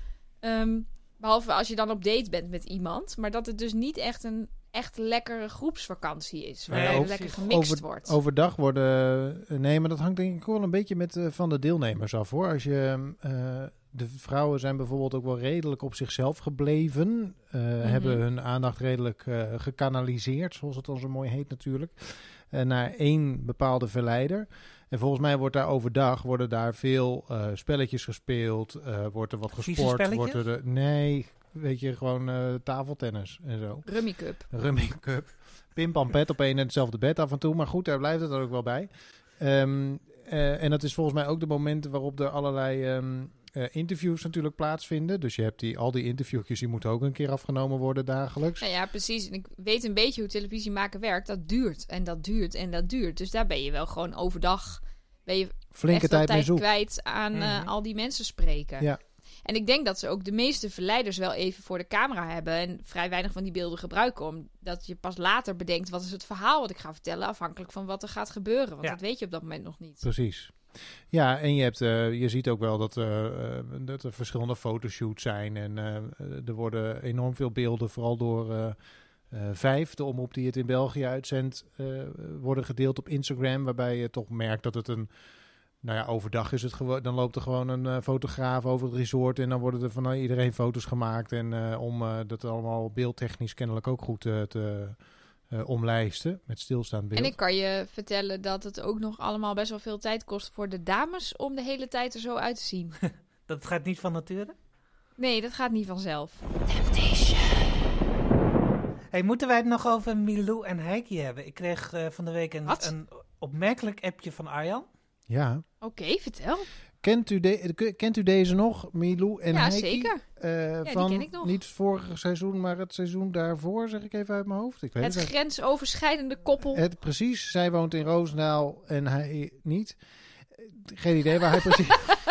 Um, behalve als je dan op date bent met iemand. Maar dat het dus niet echt een echt lekkere groepsvakantie is. Waarbij ja, er lekker gemixt over, wordt. Overdag worden... Nee, maar dat hangt denk ik wel een beetje met, uh, van de deelnemers af hoor. Als je... Uh, de vrouwen zijn bijvoorbeeld ook wel redelijk op zichzelf gebleven. Uh, mm-hmm. Hebben hun aandacht redelijk uh, gekanaliseerd. Zoals het dan zo mooi heet natuurlijk. uh, naar één bepaalde verleider. En volgens mij wordt daar overdag worden daar veel uh, spelletjes gespeeld. Uh, wordt er wat gesport. Wordt er de, nee, weet je, gewoon uh, tafeltennis en zo. Rummy Cup. Rummy Cup. Pim pam pet op één en hetzelfde bed af en toe. Maar goed, daar blijft het er ook wel bij. Um, uh, en dat is volgens mij ook de momenten waarop er allerlei um, uh, interviews natuurlijk plaatsvinden. Dus je hebt die, al die interviewtjes, die moeten ook een keer afgenomen worden dagelijks. Nou ja, precies. En ik weet een beetje hoe televisie maken werkt. Dat duurt en dat duurt en dat duurt. Dus daar ben je wel gewoon overdag ben je flinke echt tijd, tijd mee zoek. kwijt aan uh, mm-hmm. al die mensen spreken. Ja. En ik denk dat ze ook de meeste verleiders wel even voor de camera hebben en vrij weinig van die beelden gebruiken. Omdat je pas later bedenkt wat is het verhaal wat ik ga vertellen, afhankelijk van wat er gaat gebeuren. Want ja. dat weet je op dat moment nog niet. Precies. Ja, en je, hebt, uh, je ziet ook wel dat, uh, uh, dat er verschillende fotoshoots zijn. En uh, er worden enorm veel beelden, vooral door uh, uh, Vijf, de omroep die het in België uitzendt, uh, worden gedeeld op Instagram. Waarbij je toch merkt dat het een... Nou ja, overdag is het gewoon. Dan loopt er gewoon een uh, fotograaf over het resort en dan worden er van uh, iedereen foto's gemaakt. En uh, om uh, dat allemaal beeldtechnisch kennelijk ook goed uh, te uh, omlijsten met stilstaand beeld. En ik kan je vertellen dat het ook nog allemaal best wel veel tijd kost voor de dames om de hele tijd er zo uit te zien. Dat gaat niet van nature? Nee, dat gaat niet vanzelf. Temptation. Hey, moeten wij het nog over Milou en Heikki hebben? Ik kreeg uh, van de week een, een opmerkelijk appje van Arjan. Ja. Oké, okay, vertel. Kent u, de, kent u deze nog, Milou en ja, Heikki? Zeker. Uh, ja, van die ken ik nog. Niet vorig seizoen, maar het seizoen daarvoor, zeg ik even uit mijn hoofd. Ik weet het het grensoverschrijdende koppel. Het, precies, zij woont in Roosendaal en hij niet. Geen idee waar hij precies...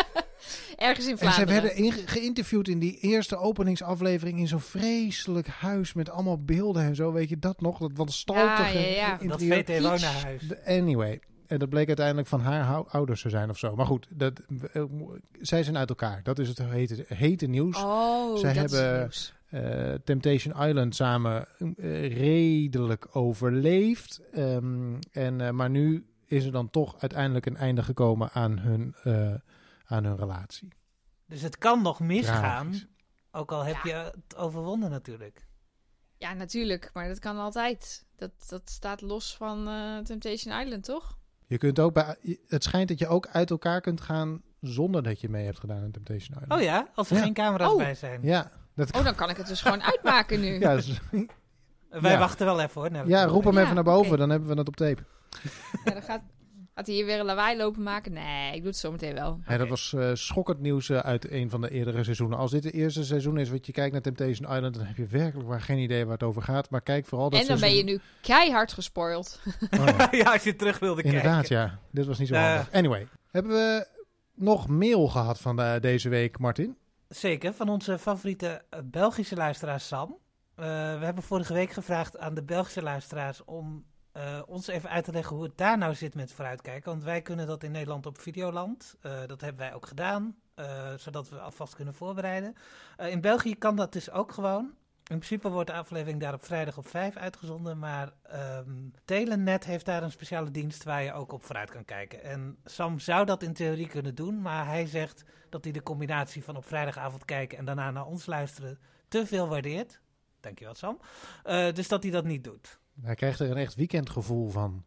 Ergens in Vlaanderen. En zij werden in, geïnterviewd in die eerste openingsaflevering in zo'n vreselijk huis met allemaal beelden en zo. Weet je dat nog? Dat wanstaltige ja, ja, ja. Dat V T Wonenhuis. Anyway... En dat bleek uiteindelijk van haar ouders te zijn of zo. Maar goed, dat, uh, zij zijn uit elkaar. Dat is het hete, hete nieuws. Oh, zij dat hebben is uh, Temptation Island samen uh, redelijk overleefd. Um, en, uh, maar nu is er dan toch uiteindelijk een einde gekomen aan hun, uh, aan hun relatie. Dus het kan nog misgaan. Tragisch. Ook al heb ja. je het overwonnen natuurlijk. Ja, natuurlijk. Maar dat kan altijd. Dat, dat staat los van uh, Temptation Island, toch? Je kunt ook bij, het schijnt dat je ook uit elkaar kunt gaan zonder dat je mee hebt gedaan aan Temptation Island. Oh ja, als er ja. geen camera's oh. bij zijn. Ja. Dat oh, dan kan ik het dus gewoon uitmaken nu. Ja, dus, Wij ja. wachten wel even hoor. Nou, ja, roep hem ja, even naar boven, okay. Dan hebben we het op tape. Ja, dan gaat, gaat hij hier weer een lawaai lopen maken? Nee, ik doe het zo meteen wel. Ja, okay. dat was uh, schokkend nieuws uh, uit een van de eerdere seizoenen. Als dit het eerste seizoen is wat je kijkt naar Temptation Island, dan heb je werkelijk maar geen idee waar het over gaat. Maar kijk vooral dat En dan seizoen... ben je nu keihard gespoild. Oh, ja. ja, als je terug wilde Inderdaad, kijken. ja. Dit was niet zo uh, handig. Anyway, hebben we nog mail gehad van uh, deze week, Martin? Zeker, van onze favoriete uh, Belgische luisteraar Sam. Uh, we hebben vorige week gevraagd aan de Belgische luisteraars om uh, ons even uit te leggen hoe het daar nou zit met vooruitkijken. Want wij kunnen dat in Nederland op Videoland. Uh, dat hebben wij ook gedaan, uh, zodat we alvast kunnen voorbereiden. Uh, in België kan dat dus ook gewoon. In principe wordt de aflevering daar op vrijdag op vijf uitgezonden, maar um, Telenet heeft daar een speciale dienst waar je ook op vooruit kan kijken. En Sam zou dat in theorie kunnen doen, maar hij zegt dat hij de combinatie van op vrijdagavond kijken en daarna naar ons luisteren te veel waardeert. Dankjewel Sam. Uh, dus dat hij dat niet doet. Hij krijgt er een echt weekendgevoel van.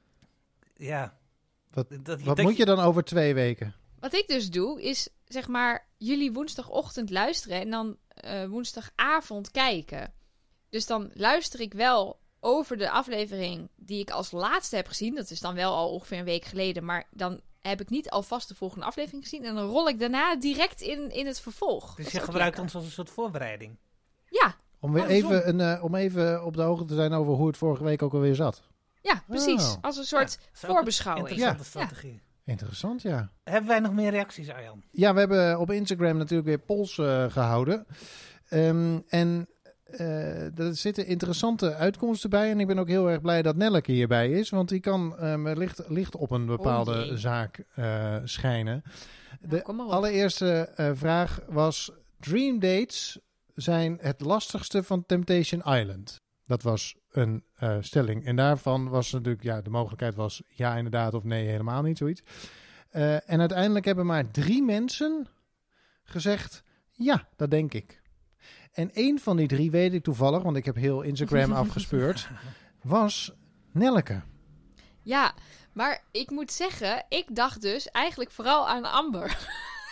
Ja. Wat, dat, wat dat, moet je dan over twee weken? Wat ik dus doe, is zeg maar jullie woensdagochtend luisteren en dan uh, woensdagavond kijken. Dus dan luister ik wel over de aflevering die ik als laatste heb gezien. Dat is dan wel al ongeveer een week geleden, maar dan heb ik niet alvast de volgende aflevering gezien. En dan rol ik daarna direct in, in het vervolg. Dus je gebruikt lekker. ons als een soort voorbereiding? Ja. Om, weer even een, uh, om even op de hoogte te zijn over hoe het vorige week ook alweer zat. Ja, precies. Oh. Als een soort ja, voorbeschouwing. Interessante ja. strategie. Ja. Interessant, ja. Hebben wij nog meer reacties, Arjan? Ja, we hebben op Instagram natuurlijk weer polls uh, gehouden. Um, en uh, er zitten interessante uitkomsten bij. En ik ben ook heel erg blij dat Nelleke hierbij is. Want die kan um, licht, licht op een bepaalde oh zaak uh, schijnen. De nou, allereerste uh, vraag was: Dream dates zijn het lastigste van Temptation Island. Dat was een uh, stelling. En daarvan was natuurlijk, ja, de mogelijkheid was ja inderdaad of nee helemaal niet, zoiets. Uh, en uiteindelijk hebben maar drie mensen gezegd, ja, dat denk ik. En één van die drie weet ik toevallig, want ik heb heel Instagram afgespeurd, was Nelleke. Ja, maar ik moet zeggen, ik dacht dus eigenlijk vooral aan Amber.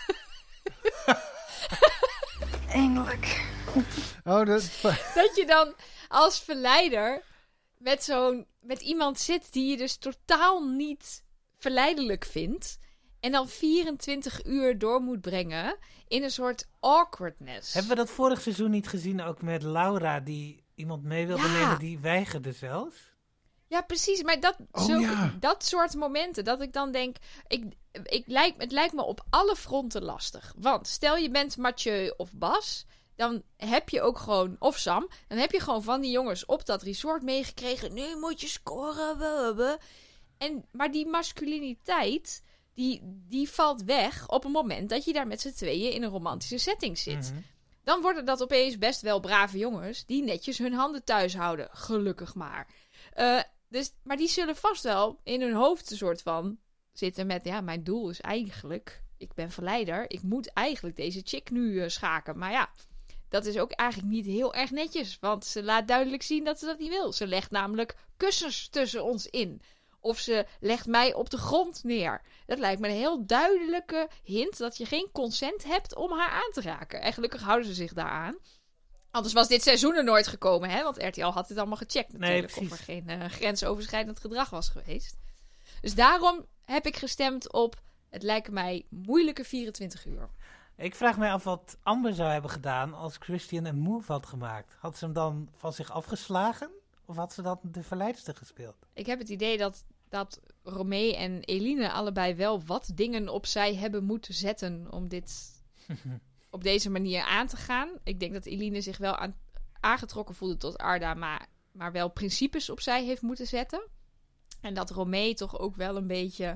Eindelijk. Oh, dat... Dat je dan als verleider met zo'n met iemand zit die je dus totaal niet verleidelijk vindt. En dan vierentwintig uur door moet brengen in een soort awkwardness. Hebben we dat vorig seizoen niet gezien ook met Laura die iemand mee wilde Ja. nemen die weigerde zelfs? Ja, precies. Maar dat, Oh, zo, ja. dat soort momenten, dat ik dan denk... Ik, ik lijk, het lijkt me op alle fronten lastig. Want stel je bent Mathieu of Bas... dan heb je ook gewoon... Of Sam. Dan heb je gewoon van die jongens op dat resort meegekregen... Nu moet je scoren. Blablabla. En, maar die masculiniteit... Die, die valt weg op het moment dat je daar met z'n tweeën... in een romantische setting zit. Mm-hmm. Dan worden dat opeens best wel brave jongens... die netjes hun handen thuis houden. Gelukkig maar. Uh, dus, maar die zullen vast wel in hun hoofd een soort van zitten met... ja, mijn doel is eigenlijk... ik ben verleider, ik moet eigenlijk deze chick nu uh, schaken. Maar ja, dat is ook eigenlijk niet heel erg netjes. Want ze laat duidelijk zien dat ze dat niet wil. Ze legt namelijk kussens tussen ons in. Of ze legt mij op de grond neer. Dat lijkt me een heel duidelijke hint... dat je geen consent hebt om haar aan te raken. En gelukkig houden ze zich daaraan. Anders was dit seizoen er nooit gekomen, hè? Want R T L had het allemaal gecheckt natuurlijk... Nee, of er geen uh, grensoverschrijdend gedrag was geweest. Dus daarom heb ik gestemd op... het lijken mij moeilijke vierentwintig uur. Ik vraag mij af wat Amber zou hebben gedaan als Christian een move had gemaakt. Had ze hem dan van zich afgeslagen? Of had ze dan de verleidster gespeeld? Ik heb het idee dat, dat Romee en Eline allebei wel wat dingen opzij hebben moeten zetten... om dit op deze manier aan te gaan. Ik denk dat Eline zich wel aan, aangetrokken voelde tot Arda... Maar, maar wel principes opzij heeft moeten zetten. En dat Romee toch ook wel een beetje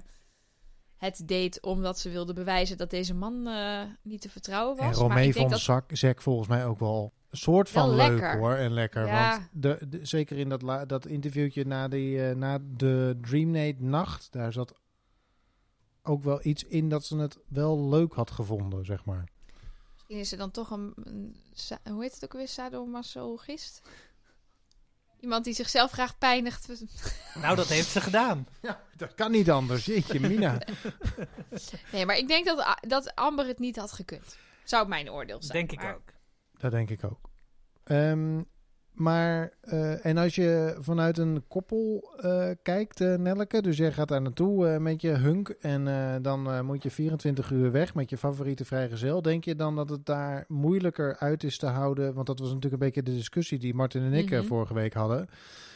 het deed... omdat ze wilde bewijzen dat deze man uh, niet te vertrouwen was. En maar Romee ik denk vond dat... Zack volgens mij ook wel... een soort van Wel leuk lekker. hoor, en lekker. Ja. Want de, de, zeker in dat, la, dat interviewtje na, die, uh, na de Dreamnate nacht... daar zat ook wel iets in dat ze het wel leuk had gevonden, zeg maar. Misschien is er dan toch een, een... Hoe heet het ook weer? Sadomasochist? Iemand die zichzelf graag pijnigt. Nou, dat heeft ze gedaan. Ja, dat kan niet anders. Jeetje, Mina. Nee, maar ik denk dat, dat Amber het niet had gekund. Zou mijn oordeel zijn. Denk ik maar... ook. Dat denk ik ook. Um, maar, uh, en als je vanuit een koppel uh, kijkt, uh, Nelleke, dus jij gaat daar naartoe uh, met je hunk en uh, dan uh, moet je vierentwintig uur weg met je favoriete vrijgezel. Denk je dan dat het daar moeilijker uit is te houden? Want dat was natuurlijk een beetje de discussie die Martin en ik mm-hmm. vorige week hadden.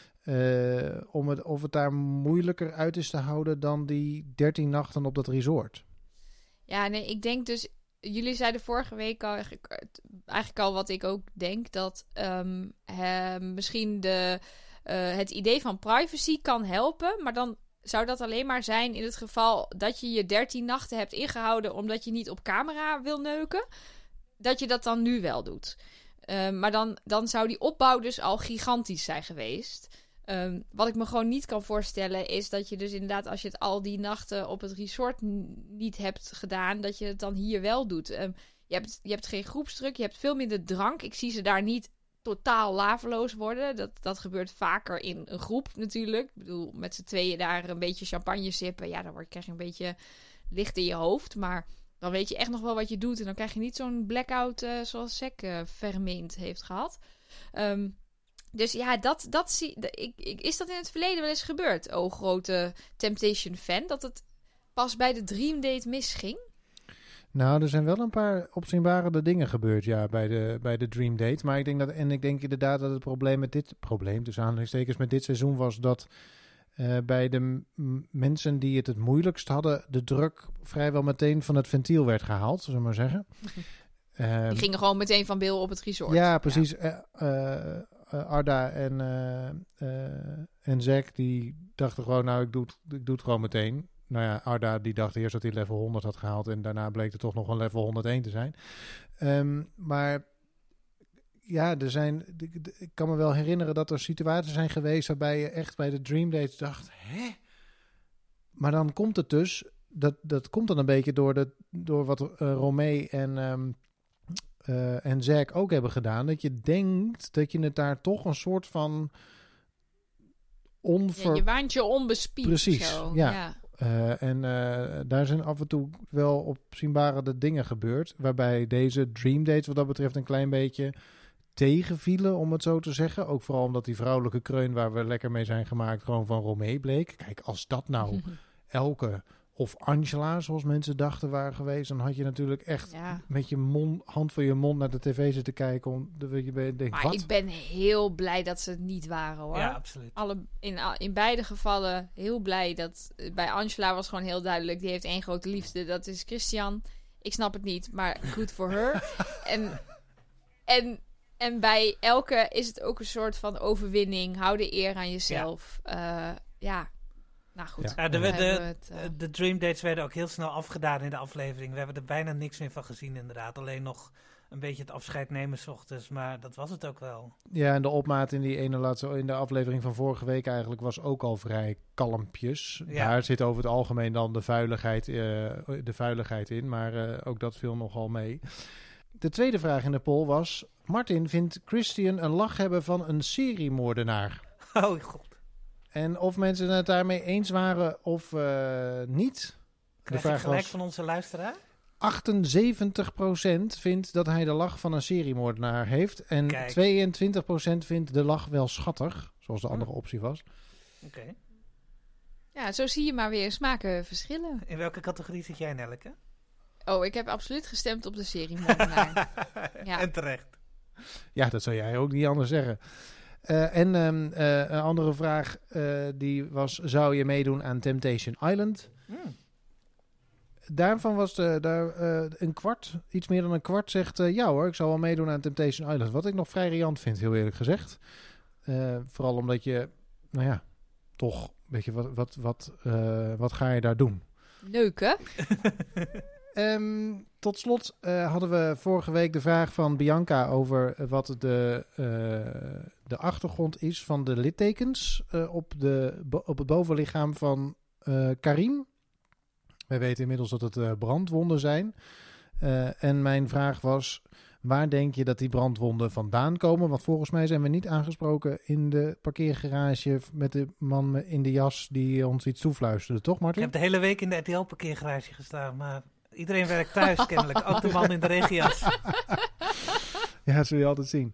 Uh, om het, of het daar moeilijker uit is te houden dan die dertien nachten op dat resort. Ja, nee, ik denk dus... Jullie zeiden vorige week al eigenlijk, eigenlijk al wat ik ook denk. Dat um, he, misschien de, uh, het idee van privacy kan helpen. Maar dan zou dat alleen maar zijn in het geval dat je je dertien nachten hebt ingehouden... omdat je niet op camera wil neuken. Dat je dat dan nu wel doet. Uh, maar dan, dan zou die opbouw dus al gigantisch zijn geweest... Um, wat ik me gewoon niet kan voorstellen is dat je dus inderdaad... als je het al die nachten op het resort n- niet hebt gedaan... dat je het dan hier wel doet. Um, je, hebt, je hebt geen groepsdruk, je hebt veel minder drank. Ik zie ze daar niet totaal laveloos worden. Dat, dat gebeurt vaker in een groep natuurlijk. Ik bedoel, met z'n tweeën daar een beetje champagne sippen... ja, dan word, krijg je een beetje licht in je hoofd. Maar dan weet je echt nog wel wat je doet... en dan krijg je niet zo'n blackout uh, zoals Zack uh, vermeend heeft gehad... Um, Dus ja, dat, dat zie, ik, ik, is dat in het verleden wel eens gebeurd? Oh, grote Temptation-fan, dat het pas bij de Dream Date misging? Nou, er zijn wel een paar opzienbarende dingen gebeurd, ja, bij de, bij de Dream Date. Maar ik denk dat, en ik denk inderdaad dat het probleem met dit probleem, dus aanhalingstekens met dit seizoen was dat uh, bij de m- mensen die het het moeilijkst hadden, de druk vrijwel meteen van het ventiel werd gehaald, zullen we maar zeggen. Uh, Die gingen gewoon meteen van Bill op het resort. Ja, precies. Ja. Uh, uh, Uh, Arda en, uh, uh, en Zack, die dachten gewoon, nou, ik doe, het, ik doe het gewoon meteen. Nou ja, Arda, die dacht eerst dat hij level honderd had gehaald en daarna bleek er toch nog een level honderdéén te zijn. Um, maar ja, er zijn, ik kan me wel herinneren dat er situaties zijn geweest waarbij je echt bij de Dream Dates dacht, hè? Maar dan komt het dus, dat, dat komt dan een beetje door, de, door wat uh, Romee en... Um, Uh, en Zack ook hebben gedaan, dat je denkt dat je het daar toch een soort van onver... Ja, je waant je onbespied. Precies, zo. ja. ja. Uh, en uh, daar zijn af en toe wel opzienbare dingen gebeurd. Waarbij deze dream dates wat dat betreft een klein beetje tegenvielen, om het zo te zeggen. Ook vooral omdat die vrouwelijke kreun waar we lekker mee zijn gemaakt gewoon van Romee bleek. Kijk, als dat nou Elke of Angela, zoals mensen dachten, waren geweest, dan had je natuurlijk echt Ja. met je mond, hand voor je mond naar de tv zitten kijken. Om de, je denkt, Maar wat? ik ben heel blij dat ze het niet waren, hoor. Ja, absoluut. Alle, in, in beide gevallen heel blij dat... Bij Angela was gewoon heel duidelijk, die heeft één grote liefde. Dat is Christian. Ik snap het niet, maar good for her. en, en, en bij Elke is het ook een soort van overwinning. Hou de eer aan jezelf. Ja. Uh, ja. Nou goed. Ja, de, de, de, het, uh... de Dream Dates werden ook heel snel afgedaan in de aflevering. We hebben er bijna niks meer van gezien, inderdaad. Alleen nog een beetje het afscheid nemen 's ochtends, maar dat was het ook wel. Ja, en de opmaat in die ene laatste, in de aflevering van vorige week eigenlijk was ook al vrij kalmpjes. Ja. Daar zit over het algemeen dan de vuiligheid, uh, de vuiligheid in, maar uh, ook dat viel nogal mee. De tweede vraag in de poll was: Martin, vindt Christian een lach hebben van een seriemoordenaar? Oh god. En of mensen het daarmee eens waren of uh, niet. Krijg de vraag gelijk was, van onze luisteraar? achtenzeventig procent vindt dat hij de lach van een seriemoordenaar heeft. En Kijk. tweeëntwintig procent vindt de lach wel schattig, zoals de andere optie was. Oké. Okay. Ja, zo zie je maar weer smaken verschillen. In welke categorie zit jij, Nelleke? Oh, ik heb absoluut gestemd op de seriemoordenaar. Ja. En terecht. Ja, dat zou jij ook niet anders zeggen. Uh, en um, uh, een andere vraag uh, die was: zou je meedoen aan Temptation Island? Hmm. Daarvan was de, daar uh, een kwart, iets meer dan een kwart zegt uh, ja hoor, ik zou wel meedoen aan Temptation Island. Wat ik nog vrij riant vind, heel eerlijk gezegd. Uh, vooral omdat je, nou ja, toch, weet je, wat, wat, wat, uh, wat ga je daar doen? Leuk, hè? Um, tot slot uh, hadden we vorige week de vraag van Bianca over uh, wat de, uh, de achtergrond is van de littekens uh, op, de, bo- op het bovenlichaam van uh, Karim. Wij weten inmiddels dat het uh, brandwonden zijn. Uh, en mijn vraag was: waar denk je dat die brandwonden vandaan komen? Want volgens mij zijn we niet aangesproken in de parkeergarage met de man in de jas die ons iets toefluisterde, toch Martin? Ik heb de hele week in de R T L-parkeergarage gestaan, maar iedereen werkt thuis kennelijk. Ook de man in de regenjas. Ja, dat zul je altijd zien.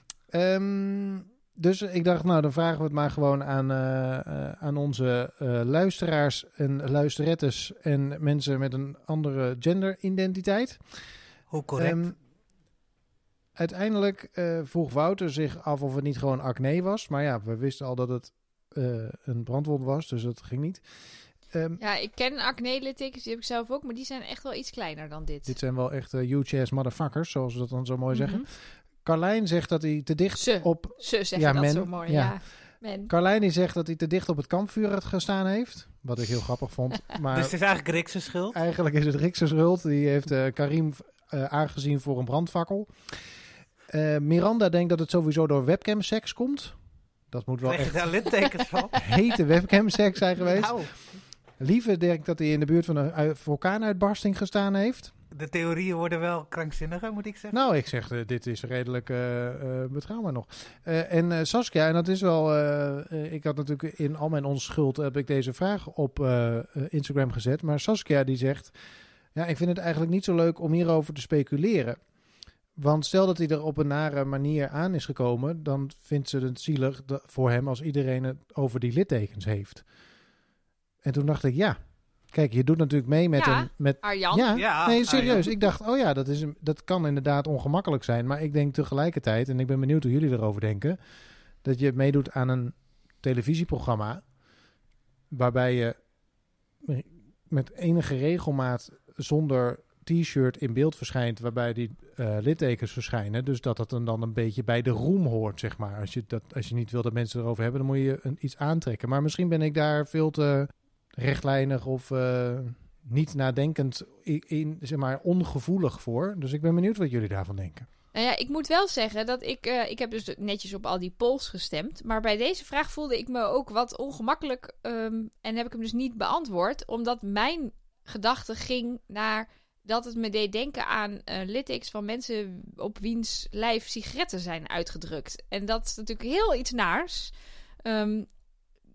Um, dus ik dacht, nou dan vragen we het maar gewoon aan, uh, uh, aan onze uh, luisteraars en luisterettes en mensen met een andere genderidentiteit. Hoe correct? Um, uiteindelijk uh, vroeg Wouter zich af of het niet gewoon acne was. Maar ja, we wisten al dat het uh, een brandwond was, dus dat ging niet. Um, ja, ik ken acne-littekens, die heb ik zelf ook, maar die zijn echt wel iets kleiner dan dit. Dit zijn wel echt uh, huge ass motherfuckers, zoals we dat dan zo mooi mm-hmm. zeggen. Carlijn zegt dat hij te dicht Ze. op... Ze zeggen ja, dat men, zo mooi, ja. ja. Men. Carlijn die zegt dat hij te dicht op het kampvuur gestaan heeft. Wat ik heel grappig vond. Maar dus het is eigenlijk Rikse schuld? Eigenlijk is het Rikse schuld. Die heeft uh, Karim uh, aangezien voor een brandfakkel. Uh, Miranda denkt dat het sowieso door webcamseks komt. Dat moet wel Krijg echt je daar littekens van? hete webcamseks zijn geweest. Nou. Lieve denkt dat hij in de buurt van een uh, vulkaanuitbarsting gestaan heeft. De theorieën worden wel krankzinniger, moet ik zeggen. Nou, ik zeg, uh, dit is redelijk uh, uh, betrouwbaar nog. Uh, en uh, Saskia, en dat is wel... Uh, uh, ik had natuurlijk in al mijn onschuld... heb ik deze vraag op uh, uh, Instagram gezet. Maar Saskia die zegt... Ja, ik vind het eigenlijk niet zo leuk om hierover te speculeren. Want stel dat hij er op een nare manier aan is gekomen... dan vindt ze het zielig voor hem als iedereen het over die littekens heeft. En toen dacht ik, ja... Kijk, je doet natuurlijk mee met ja, een... Met, Arjan. Ja, ja, nee, serieus. Arjan. Ik dacht, oh ja, dat, is een, dat kan inderdaad ongemakkelijk zijn. Maar ik denk tegelijkertijd, en ik ben benieuwd hoe jullie erover denken... dat je meedoet aan een televisieprogramma... waarbij je met enige regelmaat zonder t-shirt in beeld verschijnt... waarbij die uh, littekens verschijnen. Dus dat dat dan, dan een beetje bij de roem hoort, zeg maar. Als je, dat, als je niet wil dat mensen erover hebben, dan moet je een, iets aantrekken. Maar misschien ben ik daar veel te... rechtlijnig of uh, niet nadenkend, in, in, zeg maar, ongevoelig voor. Dus ik ben benieuwd wat jullie daarvan denken. Nou ja, ik moet wel zeggen dat ik... Uh, ik heb dus netjes op al die polls gestemd. Maar bij deze vraag voelde ik me ook wat ongemakkelijk. Um, en heb ik hem dus niet beantwoord. Omdat mijn gedachte ging naar... dat het me deed denken aan uh, littekens van mensen... op wiens lijf sigaretten zijn uitgedrukt. En dat is natuurlijk heel iets naars... Um,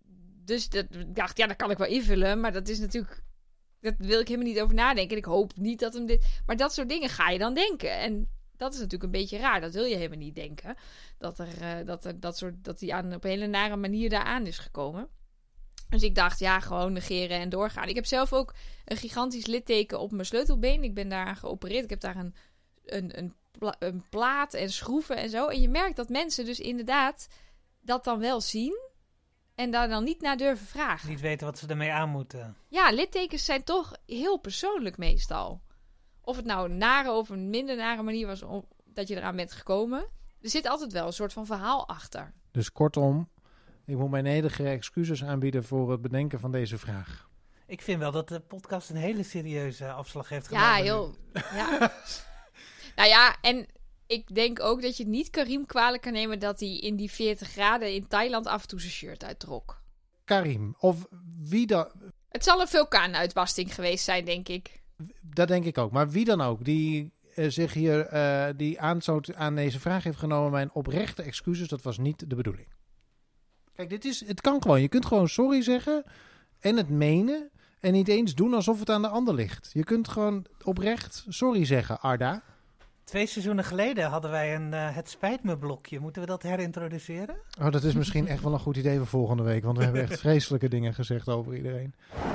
dus dat, ik dacht, ja, dat kan ik wel invullen. Maar dat is natuurlijk... Dat wil ik helemaal niet over nadenken. En ik hoop niet dat hem dit... Maar dat soort dingen ga je dan denken. En dat is natuurlijk een beetje raar. Dat wil je helemaal niet denken. Dat er, uh, dat, er dat soort... Dat hij aan, op een hele nare manier daaraan is gekomen. Dus ik dacht, ja, gewoon negeren en doorgaan. Ik heb zelf ook een gigantisch litteken op mijn sleutelbeen. Ik ben daaraan geopereerd. Ik heb daar een, een, een, pla- een plaat en schroeven en zo. En je merkt dat mensen dus inderdaad dat dan wel zien. En daar dan niet naar durven vragen. Niet weten wat ze ermee aan moeten. Ja, littekens zijn toch heel persoonlijk meestal. Of het nou een nare of een minder nare manier was om, dat je eraan bent gekomen. Er zit altijd wel een soort van verhaal achter. Dus kortom, ik moet mijn nederige excuses aanbieden voor het bedenken van deze vraag. Ik vind wel dat de podcast een hele serieuze afslag heeft Ja, genomen. heel. Ja. Nou ja, en ik denk ook dat je het niet Karim kwalijk kan nemen dat hij in die veertig graden in Thailand af en toe zijn shirt uittrok. Karim, of wie dan... Het zal een vulkaanuitbarsting geweest zijn, denk ik. Dat denk ik ook. Maar wie dan ook die uh, zich hier uh, die aanstoot aan deze vraag heeft genomen, mijn oprechte excuses, dat was niet de bedoeling. Kijk, dit is, het kan gewoon. Je kunt gewoon sorry zeggen en het menen en niet eens doen alsof het aan de ander ligt. Je kunt gewoon oprecht sorry zeggen, Arda. Twee seizoenen geleden hadden wij een uh, het spijt me blokje. Moeten we dat herintroduceren? Oh, dat is misschien echt wel een goed idee voor volgende week, want we hebben echt vreselijke dingen gezegd over iedereen.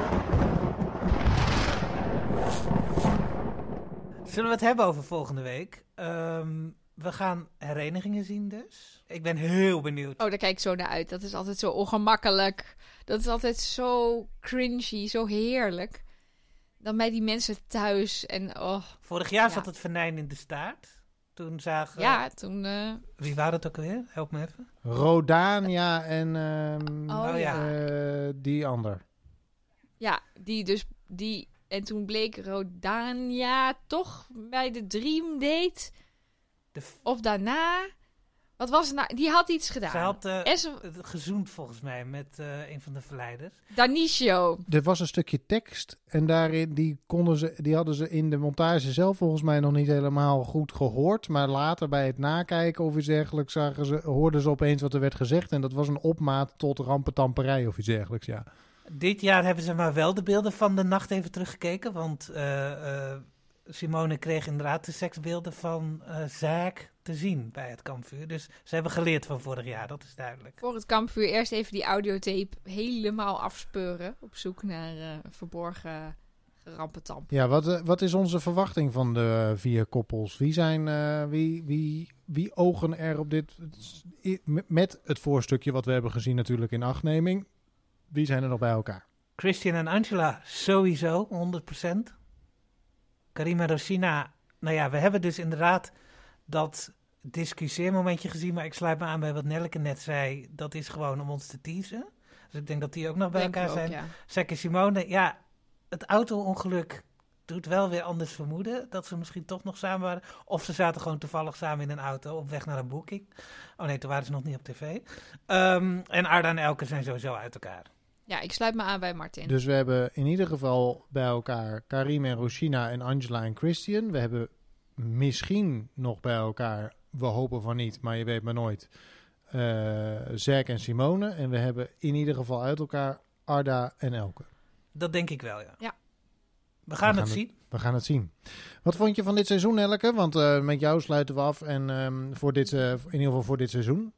Zullen we het hebben over volgende week? Um, we gaan herenigingen zien dus. Ik ben heel benieuwd. Oh, daar kijk ik zo naar uit. Dat is altijd zo ongemakkelijk. Dat is altijd zo cringy, zo heerlijk. Dan bij die mensen thuis en oh. Vorig jaar ja. zat het venijn in de staart. Toen zagen... Ja, toen... Uh... Wie waren het ook alweer? Help me even. Rodania en um, oh, oh ja. uh, die ander. Ja, die dus... die En toen bleek Rodania toch bij de Dream Date. De f- of daarna... Wat was het nou? Die had iets gedaan. Ze had uh, Esm- gezoend volgens mij met uh, een van de verleiders. Danicio. Er was een stukje tekst en daarin die konden ze, die hadden ze in de montage zelf volgens mij nog niet helemaal goed gehoord. Maar later bij het nakijken of iets dergelijks zagen ze, hoorden ze opeens wat er werd gezegd. En dat was een opmaat tot rampentamperij of iets dergelijks, ja. Dit jaar hebben ze maar wel de beelden van de nacht even teruggekeken. Want uh, uh, Simone kreeg inderdaad de seksbeelden van uh, Zaak te zien bij het kampvuur. Dus ze hebben geleerd van vorig jaar, dat is duidelijk. Voor het kampvuur eerst even die audiotape helemaal afspeuren. Op zoek naar uh, verborgen rampentamp. Ja, wat, uh, wat is onze verwachting van de vier koppels? Wie zijn, uh, wie, wie, wie ogen er op dit, met het voorstukje wat we hebben gezien natuurlijk in achtneming, wie zijn er nog bij elkaar? Christian en Angela sowieso, honderd procent. Karim en Rosina, nou ja, we hebben dus inderdaad dat discussieermomentje gezien, maar ik sluit me aan bij wat Nelleke net zei. Dat is gewoon om ons te teasen. Dus ik denk dat die ook nog bij Denk elkaar ook, zijn. ja. Zack en Simone, ja, het auto-ongeluk doet wel weer anders vermoeden. Dat ze misschien toch nog samen waren. Of ze zaten gewoon toevallig samen in een auto op weg naar een boeking. Oh nee, toen waren ze nog niet op tv. Um, en Arda en Elke zijn sowieso uit elkaar. Ja, ik sluit me aan bij Martin. Dus we hebben in ieder geval bij elkaar Karim en Rosina en Angela en Christian. We hebben misschien nog bij elkaar, we hopen van niet, maar je weet maar nooit, uh, Zack en Simone. En we hebben in ieder geval uit elkaar Arda en Elke. Dat denk ik wel, ja. Ja. We gaan, we het gaan zien. Het, we gaan het zien. Wat vond je van dit seizoen, Elke? Want uh, met jou sluiten we af en um, voor dit, uh, in ieder geval voor dit seizoen.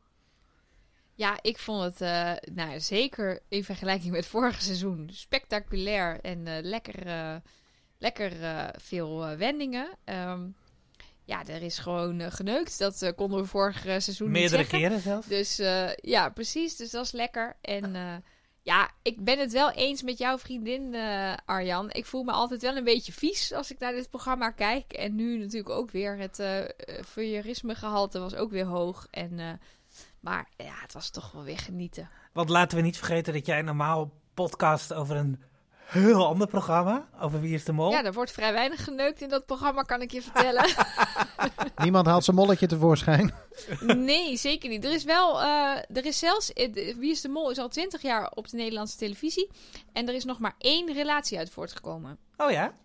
Ja, ik vond het uh, nou, zeker in vergelijking met het vorige seizoen spectaculair en uh, lekker, uh, lekker uh, veel uh, wendingen. Um, ja, er is gewoon uh, geneukt. Dat uh, konden we vorig uh, seizoen Meerdere niet zeggen. keren zelfs. Dus uh, ja, precies. Dus dat is lekker. En uh, ja, ik ben het wel eens met jouw vriendin uh, Arjan. Ik voel me altijd wel een beetje vies als ik naar dit programma kijk. En nu natuurlijk ook weer. Het uh, voyeurisme-gehalte was ook weer hoog. En... Uh, Maar ja, het was toch wel weer genieten. Want laten we niet vergeten dat jij normaal podcast over een heel ander programma. Over Wie is de Mol. Ja, er wordt vrij weinig geneukt in dat programma, kan ik je vertellen. Niemand haalt zijn molletje tevoorschijn. Nee, zeker niet. Er is wel, uh, er is zelfs, uh, Wie is de Mol is al twintig jaar op de Nederlandse televisie. En er is nog maar één relatie uit voortgekomen. Oh ja?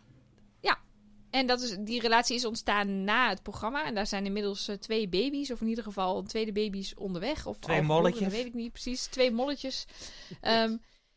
En dat is, die relatie is ontstaan na het programma. En daar zijn inmiddels uh, twee baby's, of in ieder geval een tweede baby's onderweg. Of twee al molletjes. Geboren, dat weet ik niet precies. Twee molletjes. Um,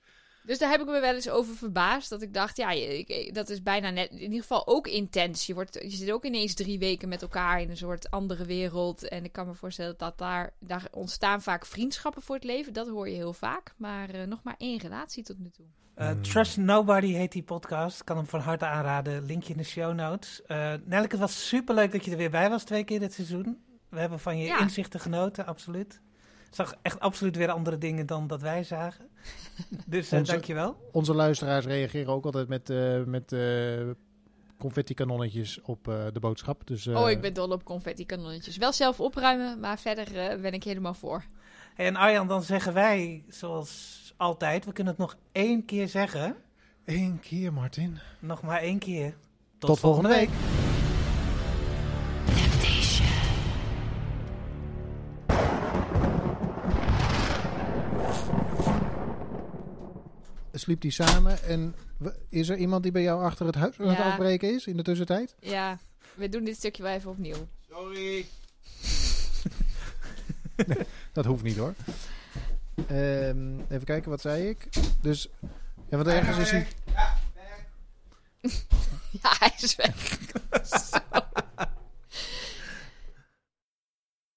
Dus daar heb ik me wel eens over verbaasd. Dat ik dacht, ja, ik, dat is bijna net... In ieder geval ook intens. Je, wordt, je zit ook ineens drie weken met elkaar in een soort andere wereld. En ik kan me voorstellen dat daar... Daar ontstaan vaak vriendschappen voor het leven. Dat hoor je heel vaak. Maar uh, nog maar één relatie tot nu toe. Uh, Trust Nobody heet die podcast. Kan hem van harte aanraden. Linkje in de show notes. Uh, Nelleke, het was superleuk dat je er weer bij was twee keer dit seizoen. We hebben van je ja. inzichten genoten, absoluut. Ik zag echt absoluut weer andere dingen dan dat wij zagen. Dus uh, onze, dankjewel. Onze luisteraars reageren ook altijd met, uh, met uh, confetti-kanonnetjes op uh, de boodschap. Dus, uh... Oh, ik ben dol op confetti-kanonnetjes. Wel zelf opruimen, maar verder uh, ben ik helemaal voor. Hey, en Arjan, dan zeggen wij, zoals altijd, we kunnen het nog één keer zeggen. Eén keer, Martin. Nog maar één keer. Tot, Tot volgende week. week. Sliep die samen en is er iemand die bij jou achter het huis aan het ja. afbreken is in de tussentijd? Ja, we doen dit stukje wel even opnieuw. Sorry. Nee, dat hoeft niet hoor. Um, even kijken, wat zei ik? Dus, ja, want ergens is hij... Ja, weg. Ja, hij is weg.